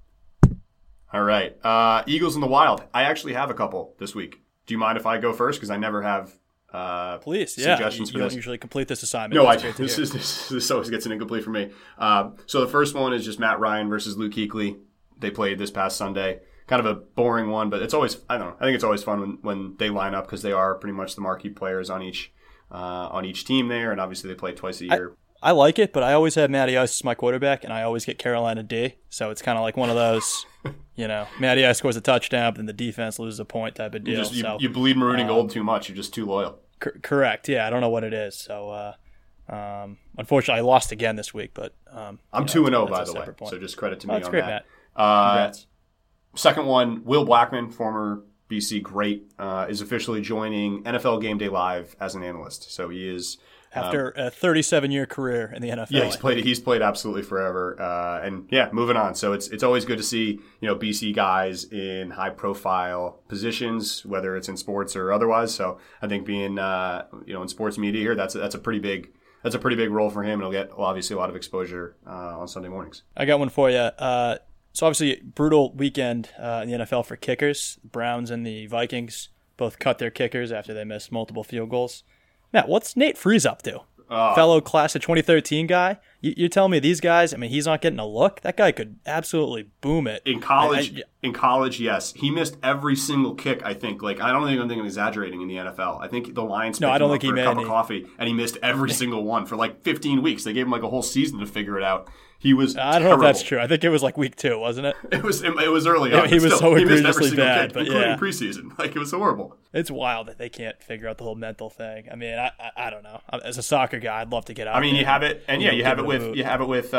All right. Eagles in the Wild. I actually have a couple this week. Do you mind if I go first? Because I never have please, suggestions you for don't this. usually complete this assignment. No, this always gets an incomplete for me. So the first one is just Matt Ryan versus Luke Kuechly. They played this past Sunday. Kind of a boring one, but it's always, I don't know, I think it's always fun when they line up because they are pretty much the marquee players on each team there, and obviously they play twice a year. I like it, but I always have Matty Ice as my quarterback, and I always get Carolina D, so it's kind of like one of those, Matty Ice scores a touchdown, but then the defense loses a point type of deal. You bleed maroon and gold too much. You're just too loyal. Correct. Yeah, I don't know what it is. So, unfortunately, I lost again this week, but I'm 2-0 by the way. Point. So just credit to me that's on great, that. Matt. Congrats. Second one, Will Blackman, former BC great, is officially joining NFL Game Day Live as an analyst. So he is after a 37-year career in the NFL. Yeah, he's played absolutely forever. And yeah, moving on. So it's always good to see BC guys in high profile positions, whether it's in sports or otherwise. So I think being in sports media here, that's a pretty big role for him, and he'll get obviously a lot of exposure on Sunday mornings. I got one for you. So obviously, brutal weekend in the NFL for kickers. The Browns and the Vikings both cut their kickers after they missed multiple field goals. Matt, what's Nate Freese up to? Fellow class of 2013 guy? You're telling me these guys, he's not getting a look? That guy could absolutely boom it. In college, yes. He missed every single kick, I think. I don't think I'm exaggerating in the NFL. I think the Lions picked him up for a cup of coffee, and he missed every single one for 15 weeks. They gave him a whole season to figure it out. He was I don't know if that's true. I think it was week 2, wasn't it? It was early on. He was so egregiously bad, kick, including preseason. It was horrible. It's wild that they can't figure out the whole mental thing. I don't know. As a soccer guy, I'd love to get out. You have it, and you have it with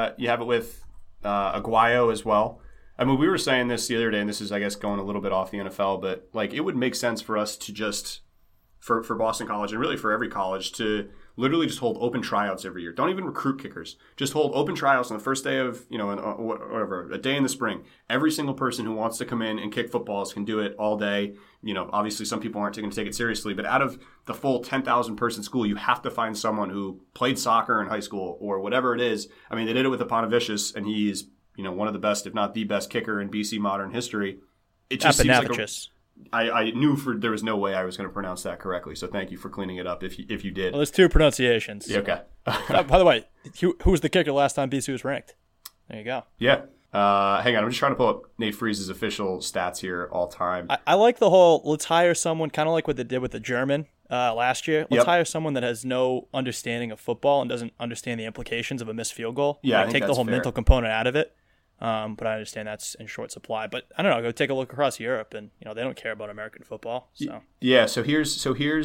Aguayo as well. We were saying this the other day, and this is, I guess, going a little bit off the NFL, but it would make sense for us to just for Boston College and really for every college to literally just hold open tryouts every year. Don't even recruit kickers. Just hold open tryouts on the first day of, whatever, a day in the spring. Every single person who wants to come in and kick footballs can do it all day. Obviously some people aren't going to take it seriously, but out of the full 10,000 person school, you have to find someone who played soccer in high school or whatever it is. They did it with Aponavicius, and he's, one of the best, if not the best kicker in BC modern history. It just seems like I knew there was no way I was going to pronounce that correctly, so thank you for cleaning it up if you did. Well, there's 2 pronunciations. Yeah, okay. By the way, who was the kicker last time BC was ranked? There you go. Yeah. Hang on, I'm just trying to pull up Nate Freese's official stats here all time. I like the whole let's hire someone, kind of like what they did with the German last year. Let's hire someone that has no understanding of football and doesn't understand the implications of a missed field goal. Yeah, I think take the whole fair. mental component out of it. But I understand that's in short supply. But I don't know. Go take a look across Europe, and they don't care about American football. So yeah. So here's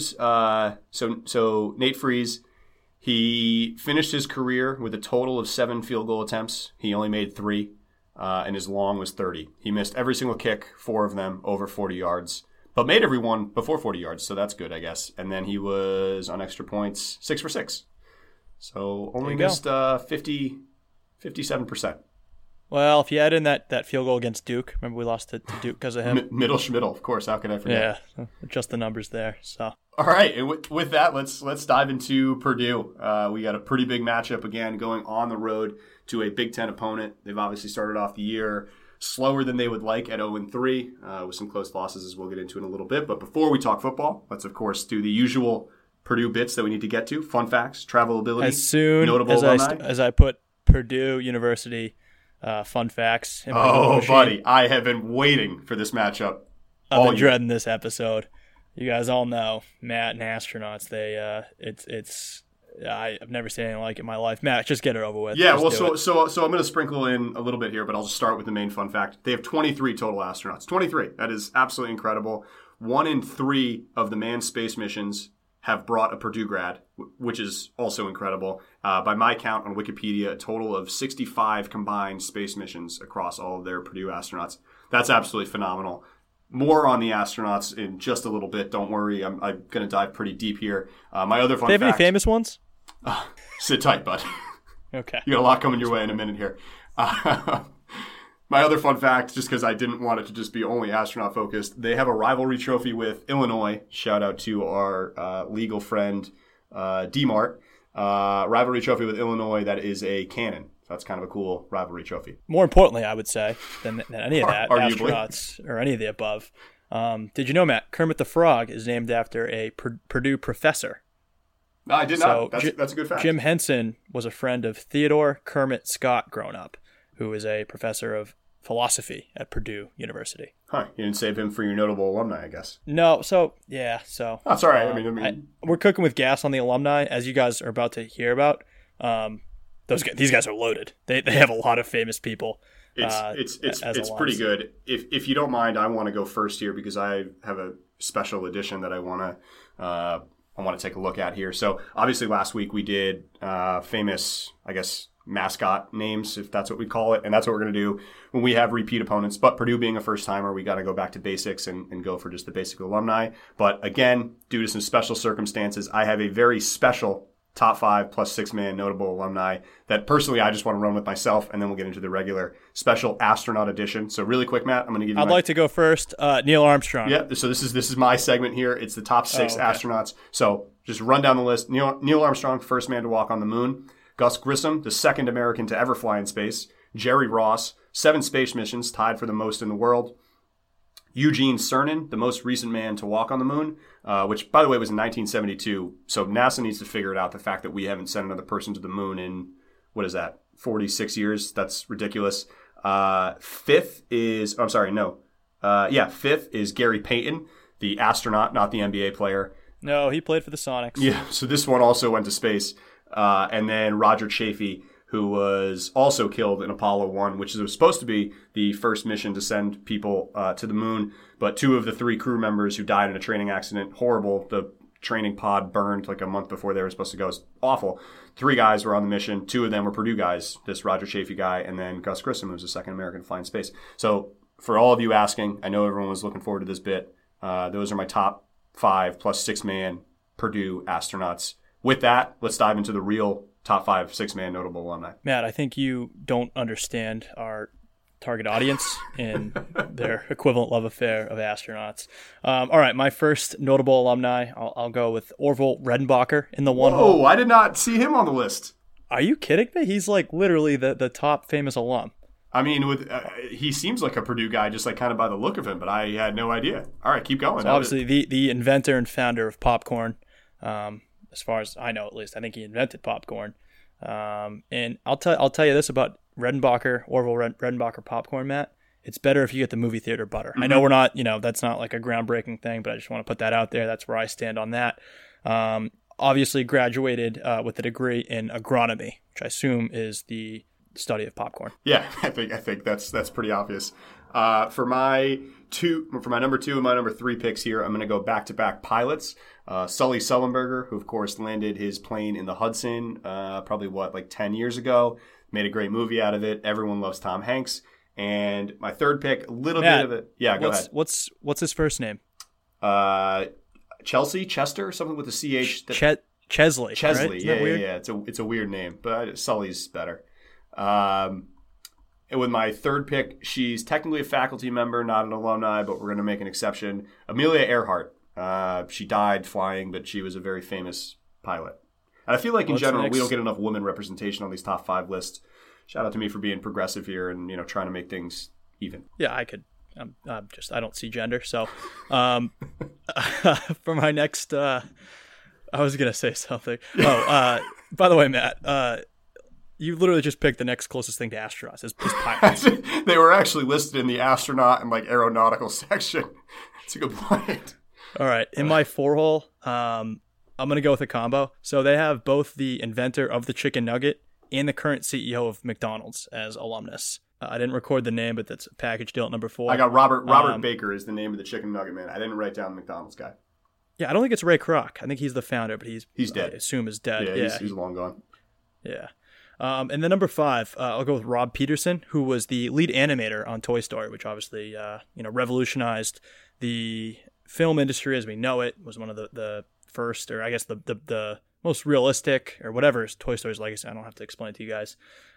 Nate Freese. He finished his career with a total of 7 field goal attempts. He only made 3, and his long was 30. He missed every single kick, 4 of them over 40 yards, but made every one before 40 yards. So that's good, I guess. And then he was on extra points 6 for 6. So only missed 57%. Well, if you add in that field goal against Duke, remember we lost to Duke because of him? Middle Schmiddle, of course. How could I forget? Yeah, just the numbers there. So all right, and with that, let's dive into Purdue. We got a pretty big matchup again, going on the road to a Big Ten opponent. They've obviously started off the year slower than they would like at 0-3 with some close losses, as we'll get into in a little bit. But before we talk football, let's, of course, do the usual Purdue bits that we need to get to. Fun facts, travel ability, as soon notable as alumni. as I put Purdue University fun facts. Oh, buddy, I have been waiting for this matchup. I've been dreading this episode. You guys all know Matt and astronauts. I've never seen anything like it in my life. Matt, just get it over with. Yeah, well, so I'm going to sprinkle in a little bit here, but I'll just start with the main fun fact. They have 23 total astronauts. 23. That is absolutely incredible. 1 in 3 of the manned space missions have brought a Purdue grad, which is also incredible. By my count on Wikipedia, a total of 65 combined space missions across all of their Purdue astronauts. That's absolutely phenomenal. More on the astronauts in just a little bit. Don't worry, I'm going to dive pretty deep here. My other fun fact. They have any famous ones? Sit tight, bud. Okay. You got a lot coming your way in a minute here. My other fun fact, just because I didn't want it to just be only astronaut focused, they have a rivalry trophy with Illinois. Shout out to our legal friend, D-Mart. Rivalry trophy with Illinois that is a cannon. So that's kind of a cool rivalry trophy. More importantly, I would say, than any of that, Arguably. astronauts or any of the above. Did you know, Matt, Kermit the Frog is named after a Purdue professor? No, I did not. That's a good fact. Jim Henson was a friend of Theodore Kermit Scott growing up, who is a professor of philosophy at Purdue University. Huh. You didn't save him for your notable alumni, I guess. No, so. That's all right. I mean, we're cooking with gas on the alumni, as you guys are about to hear about. These guys are loaded. They have a lot of famous people. It's pretty good. If you don't mind, I want to go first here because I have a special edition that I want to take a look at here. So obviously last week we did famous, I guess, mascot names, if that's what we call it, and that's what we're going to do when we have repeat opponents. But Purdue being a first timer, we got to go back to basics and go for just the basic alumni. But again, due to some special circumstances, I have a very special top 5 plus 6-man notable alumni that personally I just want to run with myself, and then we'll get into the regular special astronaut edition. So really quick, Matt, I'm going to give you I'd like to go first. Neil Armstrong. Yeah, so this is my segment here. It's the top 6 astronauts. So just run down the list. Neil Armstrong, first man to walk on the moon. Gus Grissom, the second American to ever fly in space. Jerry Ross, 7 space missions, tied for the most in the world. Eugene Cernan, the most recent man to walk on the moon, which, by the way, was in 1972. So NASA needs to figure it out, the fact that we haven't sent another person to the moon in, 46 years? That's ridiculous. Fifth is Gary Payton, the astronaut, not the NBA player. No, he played for the Sonics. Yeah, so this one also went to space. And then Roger Chaffee, who was also killed in Apollo 1, which was supposed to be the first mission to send people to the moon. But 2 of the 3 crew members who died in a training accident, horrible. The training pod burned like a month before they were supposed to go. It was awful. 3 guys were on the mission. 2 of them were Purdue guys, this Roger Chaffee guy, and then Gus Grissom, who was the second American to fly in space. So for all of you asking, I know everyone was looking forward to this bit. Those are my top 5 plus 6-man Purdue astronauts. With that, let's dive into the real top 5 6-man notable alumni. Matt, I think you don't understand our target audience and their equivalent love affair of astronauts. All right, my first notable alumni, I'll go with Orville Redenbacher in the one hole. Oh, I did not see him on the list. Are you kidding me? He's like literally the top famous alum. I mean, he seems like a Purdue guy, just like kind of by the look of him, but I had no idea. All right, keep going. So obviously, the inventor and founder of popcorn. As far as I know, at least, I think he invented popcorn. And I'll tell you this about Orville Redenbacher popcorn, Matt. It's better if you get the movie theater butter. Mm-hmm. I know we're not, that's not like a groundbreaking thing, but I just want to put that out there. That's where I stand on that. Obviously graduated with a degree in agronomy, which I assume is the study of popcorn. Yeah, I think that's pretty obvious. For my number 2 and my number 3 picks here, I'm going to go back-to-back pilots. Sully Sullenberger, who of course landed his plane in the Hudson, probably 10 years ago. Made a great movie out of it. Everyone loves Tom Hanks. And my third pick, a little bit of it. Yeah, go ahead. What's his first name? Chester, something with a CH. Chesley. Chesley, right? Yeah. It's a weird name, but Sully's better. And with my third pick, she's technically a faculty member, not an alumni, but we're going to make an exception. Amelia Earhart. She died flying, but she was a very famous pilot. And I feel like in general, we don't get enough women representation on these top 5 lists. Shout out to me for being progressive here and trying to make things even. Yeah, I could. I don't see gender. So for my next, I was going to say something. By the way, Matt, you literally just picked the next closest thing to astronauts is pilots. They were actually listed in the astronaut and like aeronautical section. It's a good point. All right. In my 4-hole, I'm going to go with a combo. So they have both the inventor of the chicken nugget and the current CEO of McDonald's as alumnus. I didn't record the name, but that's a package deal at number 4. I got Robert Baker is the name of the chicken nugget man. I didn't write down the McDonald's guy. Yeah, I don't think it's Ray Kroc. I think he's the founder, but he's dead. I assume is dead. Yeah, he's long gone. Yeah. And then number 5, I'll go with Rob Peterson, who was the lead animator on Toy Story, which obviously revolutionized the film industry as we know it. Was one of the first, or I guess the most realistic, or whatever is Toy Story's legacy. I don't have to explain it to you guys.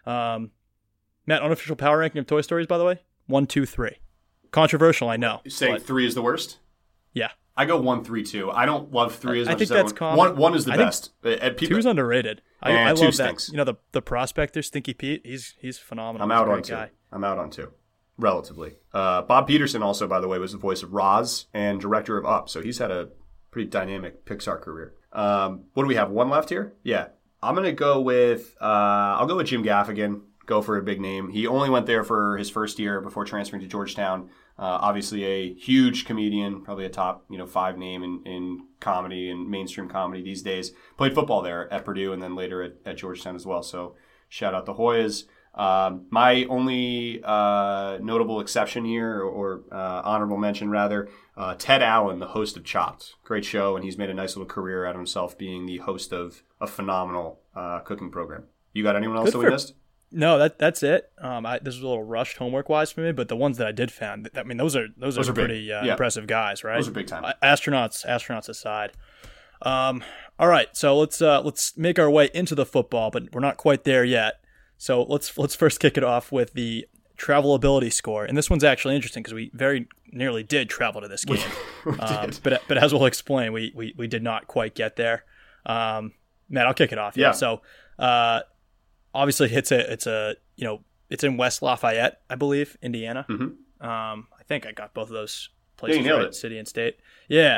Matt, unofficial power ranking of Toy Stories, by the way, 1, 2, 3. Controversial, I know. You're saying 3 is the worst? Yeah. I go 1, 3, 2. I don't love 3 as much I think as that's everyone. common. 1 is the best. 2 is underrated. I love 2 that. stinks. The prospector, Stinky Pete, he's phenomenal. I'm out on 2. I'm out on 2. Relatively. Bob Peterson also, by the way, was the voice of Roz and director of Up, so he's had a pretty dynamic Pixar career. What do we have? 1 left here? Yeah. I'm going to go with I'll go with Jim Gaffigan. Go for a big name. He only went there for his first year before transferring to Georgetown. Obviously a huge comedian, probably a top 5 name in comedy and mainstream comedy these days. Played football there at Purdue and then later at Georgetown as well. So shout out the Hoyas. My only notable exception here, or honorable mention rather, Ted Allen, the host of Chopped. Great show, and he's made a nice little career out of himself being the host of a phenomenal cooking program. You got anyone else that we missed? No, that's it. This was a little rushed homework wise for me, but the ones that I did find, I mean, those are pretty impressive guys, right? Those are big time. Astronauts aside. All right, so let's make our way into the football, but we're not quite there yet. So let's first kick it off with the travelability score, and this one's actually interesting because we very nearly did travel to this game, but as we'll explain, we did not quite get there. Matt, I'll kick it off. Yeah. So. Obviously, it's in West Lafayette, I believe, Indiana. Mm-hmm. I think I got both of those places right, it. City and state. Yeah.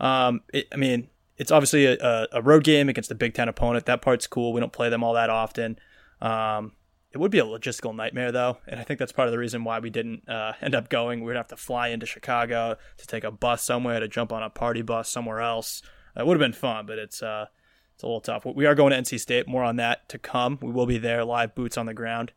It's obviously a road game against a Big Ten opponent. That part's cool. We don't play them all that often. It would be a logistical nightmare, though, and I think that's part of the reason why we didn't end up going. We'd have to fly into Chicago to take a bus somewhere, to jump on a party bus somewhere else. It would have been fun, but it's a little tough. We are going to NC State. More on that to come. We will be there, live, boots on the ground.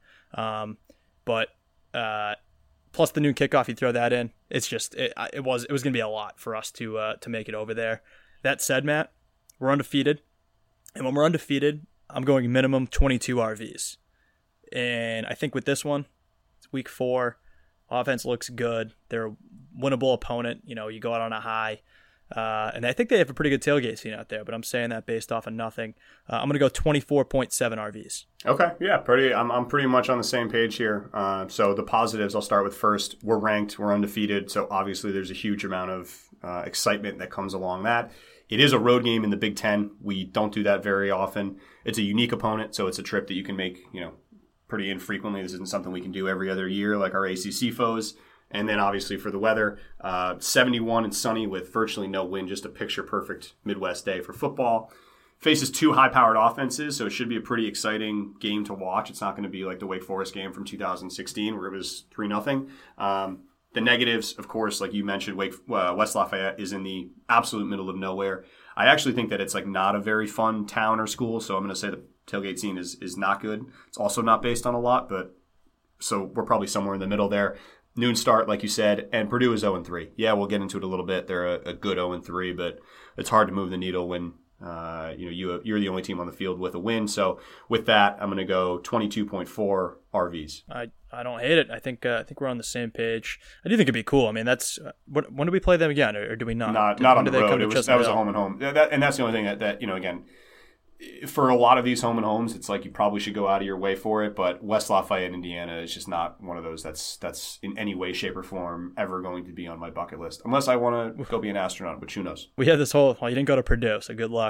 But plus the noon kickoff, you throw that in. It's just it was going to be a lot for us to make it over there. That said, Matt, we're undefeated, and when we're undefeated, I'm going minimum 22 RVs. And I think with this one, it's week 4. Offense looks good. They're a winnable opponent. You go out on a high. And I think they have a pretty good tailgate scene out there, but I'm saying that based off of nothing. I'm going to go 24.7 RVs. Okay, yeah, I'm pretty much on the same page here. So the positives I'll start with first. We're ranked, we're undefeated, so obviously there's a huge amount of excitement that comes along that. It is a road game in the Big Ten. We don't do that very often. It's a unique opponent, so it's a trip that you can make, pretty infrequently. This isn't something we can do every other year like our ACC foes. And then obviously for the weather, 71 and sunny with virtually no wind, just a picture-perfect Midwest day for football. Faces 2 high-powered offenses, so it should be a pretty exciting game to watch. It's not going to be like the Wake Forest game from 2016 where it was 3-0. The negatives, of course, like you mentioned, West Lafayette is in the absolute middle of nowhere. I actually think that it's like not a very fun town or school, so I'm going to say the tailgate scene is not good. It's also not based on a lot, but so we're probably somewhere in the middle there. Noon start, like you said, and Purdue is 0-3. Yeah, we'll get into it a little bit. They're a good 0-3, but it's hard to move the needle when you're the only team on the field with a win. So with that, I'm going to go 22.4 RVs. I don't hate it. I think we're on the same page. I do think it'd be cool. I mean, that's when do we play them again, or do we not? Not on the road. That was a home and home. And that's the only thing that again. For a lot of these home and homes, it's like you probably should go out of your way for it. But West Lafayette, Indiana, is just not one of those that's in any way, shape, or form ever going to be on my bucket list. Unless I want to go be an astronaut, which who knows? We had this whole. Well, you didn't go to Purdue, so good luck.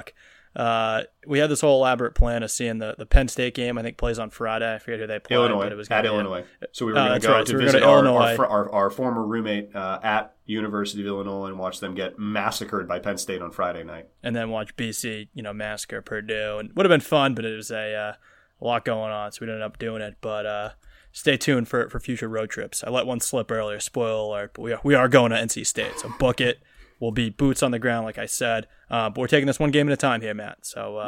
We had this whole elaborate plan of seeing the Penn State game. I think plays on Friday. I forget who they play. Illinois. But it was at Illinois. So we were going to go to visit our former roommate at University of Illinois and watch them get massacred by Penn State on Friday night. And then watch BC, massacre Purdue. And it would have been fun, but it was a lot going on, so we didn't end up doing it. But stay tuned for future road trips. I let one slip earlier, spoiler alert, but we are going to NC State, so book it. We'll be boots on the ground, like I said. But we're taking this one game at a time here, Matt. So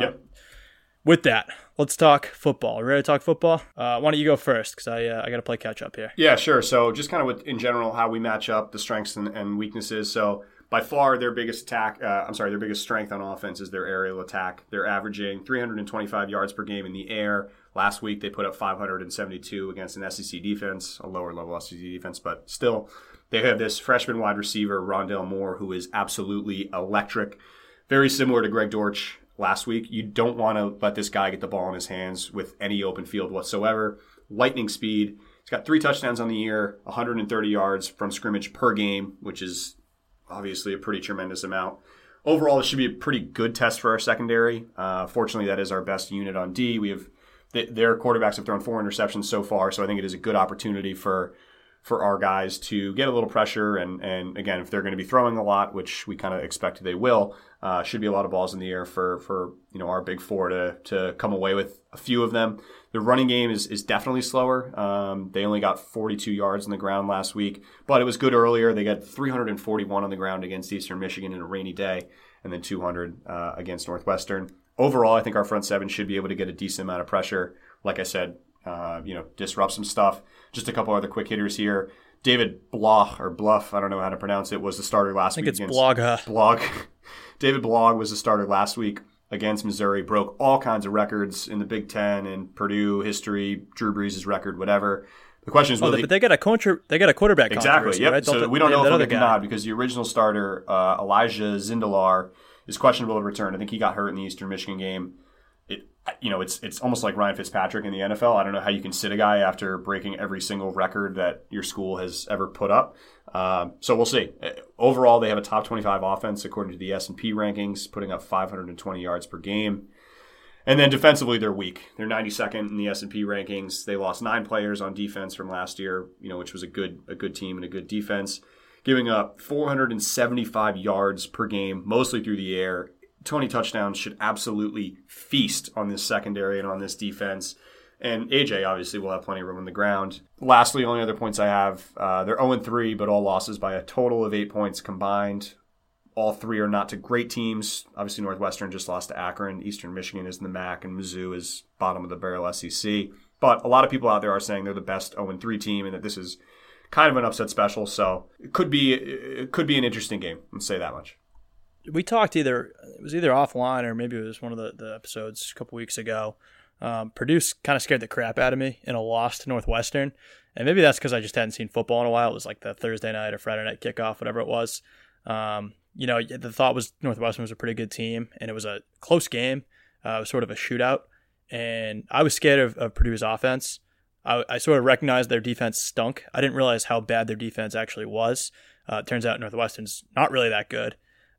With that, let's talk football. Are we ready to talk football? Why don't you go first, because I got to play catch-up here. Yeah, sure. So just kind of in general, how we match up, the strengths and weaknesses. So by far, their biggest strength on offense is their aerial attack. They're averaging 325 yards per game in the air. Last week, they put up 572 against an SEC defense, a lower-level SEC defense, but still, they have this freshman wide receiver, Rondale Moore, who is absolutely electric. Very similar to Greg Dortch last week. You don't want to let this guy get the ball in his hands with any open field whatsoever. Lightning speed. He's got 3 touchdowns on the year, 130 yards from scrimmage per game, which is obviously a pretty tremendous amount. Overall, this should be a pretty good test for our secondary. Fortunately, that is our best unit on D. Their quarterbacks have thrown 4 interceptions so far, so I think it is a good opportunity for our guys to get a little pressure. And again, if they're going to be throwing a lot, which we kind of expect they will, should be a lot of balls in the air for our big four to come away with a few of them. The running game is definitely slower. They only got 42 yards on the ground last week, but it was good earlier. They got 341 on the ground against Eastern Michigan in a rainy day, and then 200 against Northwestern. Overall, I think our front seven should be able to get a decent amount of pressure. Like I said, disrupt some stuff. Just a couple other quick hitters here. David Bluff, I don't know how to pronounce it, was the starter last week. I think it's Blog. David Blog was the starter last week against Missouri, broke all kinds of records in the Big Ten and Purdue history, Drew Brees' record, whatever. The question is, but they got a quarterback. Exactly. Yep. Right? So we don't know if they can nod because the original starter, Elijah Zindelar, is questionable to return. I think he got hurt in the Eastern Michigan game. It's almost like Ryan Fitzpatrick in the NFL. I don't know how you can sit a guy after breaking every single record that your school has ever put up. So we'll see. Overall, they have a top 25 offense according to the S&P rankings, putting up 520 yards per game. And then defensively, they're weak. They're 92nd in the S&P rankings. They lost 9 players on defense from last year, which was a good team and a good defense, giving up 475 yards per game, mostly through the air. 20 touchdowns should absolutely feast on this secondary and on this defense. And AJ obviously will have plenty of room on the ground. Lastly, only other points I have, they're 0-3, but all losses by a total of 8 points combined. All 3 are not to great teams. Obviously, Northwestern just lost to Akron. Eastern Michigan is in the MAC, and Mizzou is bottom of the barrel SEC. But a lot of people out there are saying they're the best 0-3 team and that this is kind of an upset special. So it could be an interesting game. Let's say that much. We talked it was either offline or maybe it was one of the episodes a couple weeks ago. Purdue kind of scared the crap out of me in a loss to Northwestern. And maybe that's because I just hadn't seen football in a while. It was like the Thursday night or Friday night kickoff, whatever it was. The thought was Northwestern was a pretty good team, and it was a close game. It was sort of a shootout. And I was scared of Purdue's offense. I sort of recognized their defense stunk. I didn't realize how bad their defense actually was. It turns out Northwestern's not really that good.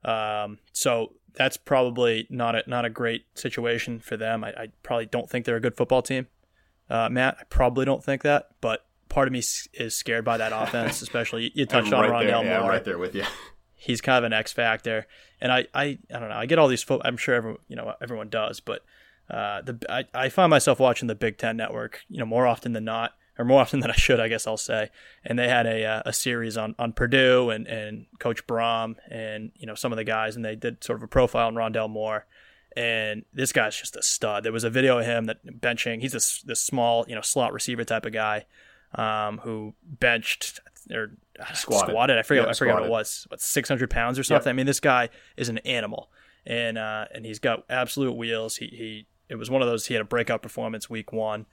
So that's probably not a great situation for them. I probably don't think they're a good football team. Matt, I probably don't think that, but part of me is scared by that offense, especially you touched on Rondale Moore. Yeah, I'm right there with you. He's kind of an X factor, and I don't know. I get all these. I'm sure everyone does, but I find myself watching the Big Ten Network, more often than not, or more often than I should, I guess I'll say. And they had a series on Purdue and Coach Brom and some of the guys, and they did sort of a profile on Rondale Moore. And this guy's just a stud. There was a video of him that benching. He's this small, slot receiver type of guy who benched or squatted. I forget what it was. 600 pounds or something. Yep. I mean, this guy is an animal, and he's got absolute wheels. It was one of those. He had a breakout performance week 1.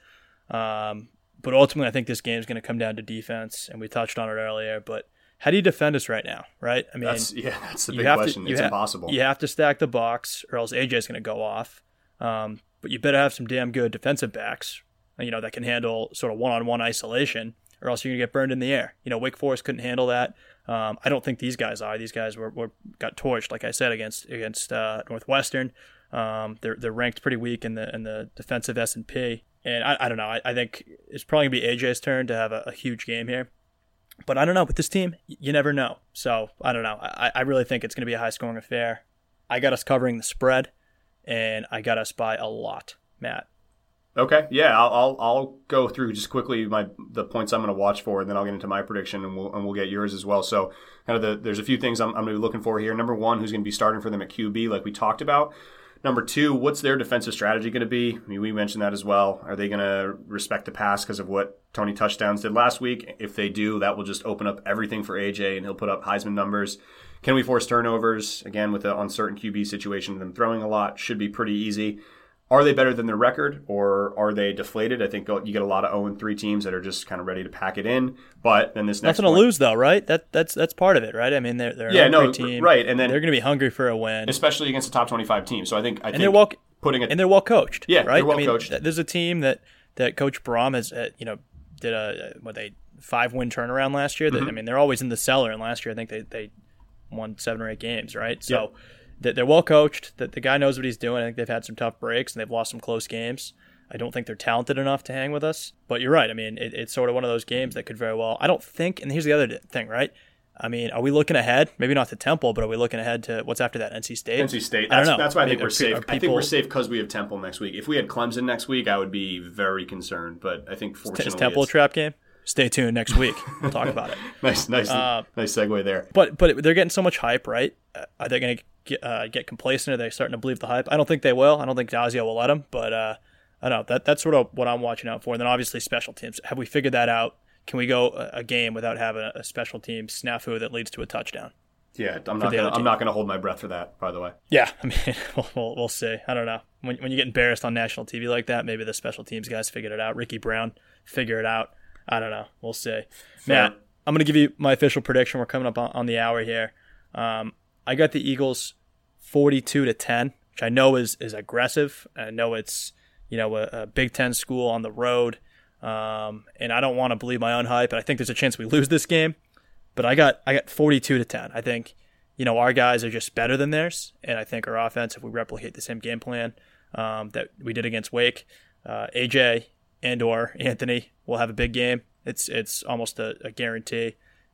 But ultimately, I think this game is going to come down to defense, and we touched on it earlier. But how do you defend us right now, right? I mean, that's the big question. It's impossible. You have to stack the box, or else AJ's going to go off. But you better have some damn good defensive backs, that can handle sort of one-on-one isolation, or else you're going to get burned in the air. Wake Forest couldn't handle that. I don't think these guys are. These guys got torched, like I said, against Northwestern. They're ranked pretty weak in the defensive S&P. And I don't know. I think it's probably going to be AJ's turn to have a huge game here. But I don't know. With this team, you never know. So I don't know. I really think it's going to be a high-scoring affair. I got us covering the spread, and I got us by a lot, Matt. Okay, yeah, I'll go through just quickly the points I'm going to watch for, and then I'll get into my prediction, and we'll get yours as well. So, kind of there's a few things I'm going to be looking for here. Number one, who's going to be starting for them at QB, like we talked about. Number two, what's their defensive strategy going to be? I mean, we mentioned that as well. Are they going to respect the pass because of what Tony Touchdowns did last week? If they do, that will just open up everything for AJ, and he'll put up Heisman numbers. Can we force turnovers? Again, with the uncertain QB situation, them throwing a lot should be pretty easy. Are they better than their record, or are they deflated? I think you get a lot of 0-3 teams that are just kind of ready to pack it in. But then this next nothing to lose, though, right? That's part of it, right? I mean, they're an 0-3 team, right? And then they're going to be hungry for a win, especially against a top 25 team. So I think they're well coached. Yeah, right. They're well coached. There's a team that Coach Brom has, did a 5-win turnaround last year. That, I mean, they're always in the cellar, and last year I think they won 7 or 8 games, right? So. Yep. They're well coached. That the guy knows what he's doing. I think they've had some tough breaks and they've lost some close games. I don't think they're talented enough to hang with us. But you're right. I mean, it's sort of one of those games that could very well. I don't think. And here's the other thing, right? I mean, are we looking ahead? Maybe not to Temple, but are we looking ahead to what's after that? NC State. NC State. I don't know. That's why I think we're safe. I think we're safe because we have Temple next week. If we had Clemson next week, I would be very concerned. But I think fortunately, is Temple a trap game? Stay tuned next week. We'll talk about it. Nice segue there. But they're getting so much hype, right? Are they going to get complacent? Are they starting to believe the hype? I don't think they will. I don't think Dazio will let them. But I don't know. That's sort of what I'm watching out for. And then obviously special teams. Have we figured that out? Can we go a game without having a special team snafu that leads to a touchdown? Yeah, I'm not going to hold my breath for that, by the way. Yeah, I mean, we'll see. I don't know. When you get embarrassed on national TV like that, maybe the special teams guys figured it out. Ricky Brown figured it out. I don't know. We'll see. Matt, I'm going to give you my official prediction. We're coming up on the hour here. I got the Eagles 42-10, which I know is aggressive. I know it's a Big Ten school on the road, and I don't want to believe my own hype. But I think there's a chance we lose this game. But I got 42-10. I think our guys are just better than theirs, and I think our offense, if we replicate the same game plan that we did against Wake, AJ and/or Anthony will have a big game. It's almost a guarantee.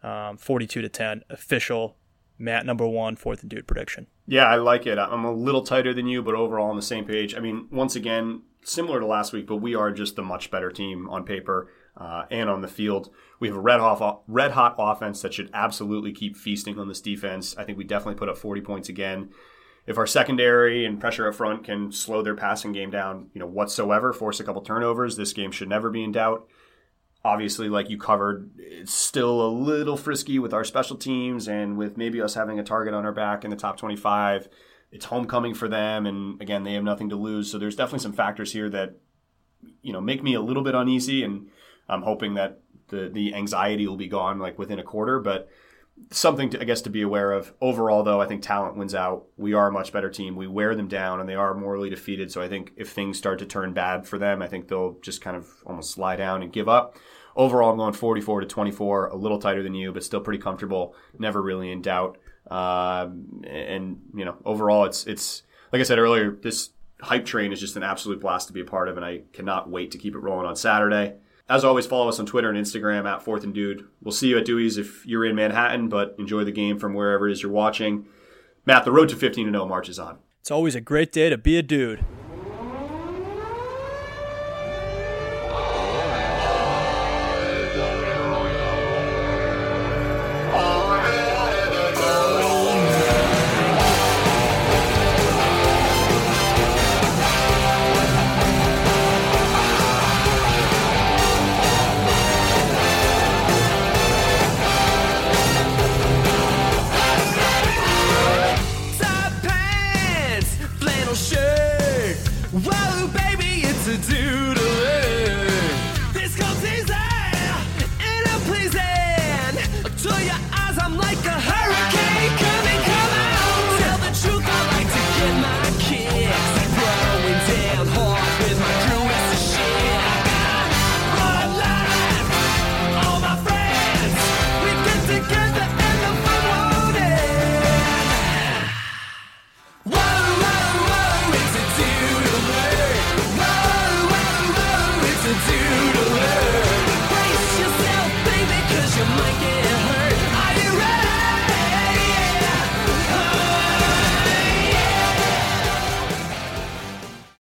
42-10 official. Matt, number 1, 4th and Dude prediction. Yeah, I like it. I'm a little tighter than you, but overall on the same page. I mean, once again, similar to last week, but we are just a much better team on paper and on the field. We have a red hot offense that should absolutely keep feasting on this defense. I think we definitely put up 40 points again. If our secondary and pressure up front can slow their passing game down, whatsoever, force a couple turnovers, this game should never be in doubt. Obviously, like you covered, it's still a little frisky with our special teams and with maybe us having a target on our back in the top 25. It's homecoming for them, and again, they have nothing to lose. So there's definitely some factors here that, make me a little bit uneasy, and I'm hoping that the anxiety will be gone like within a quarter. But something to be aware of. Overall, though, I think talent wins out. We are a much better team. We wear them down, and they are morally defeated. So I think if things start to turn bad for them, I think they'll just kind of almost lie down and give up. Overall, I'm going 44-24, a little tighter than you, but still pretty comfortable. Never really in doubt. Overall, it's like I said earlier, this hype train is just an absolute blast to be a part of, and I cannot wait to keep it rolling on Saturday. As always, follow us on Twitter and Instagram at 4th and Dude. We'll see you at Dewey's if you're in Manhattan, but enjoy the game from wherever it is you're watching. Matt, the road to 15-0 marches on. It's always a great day to be a dude.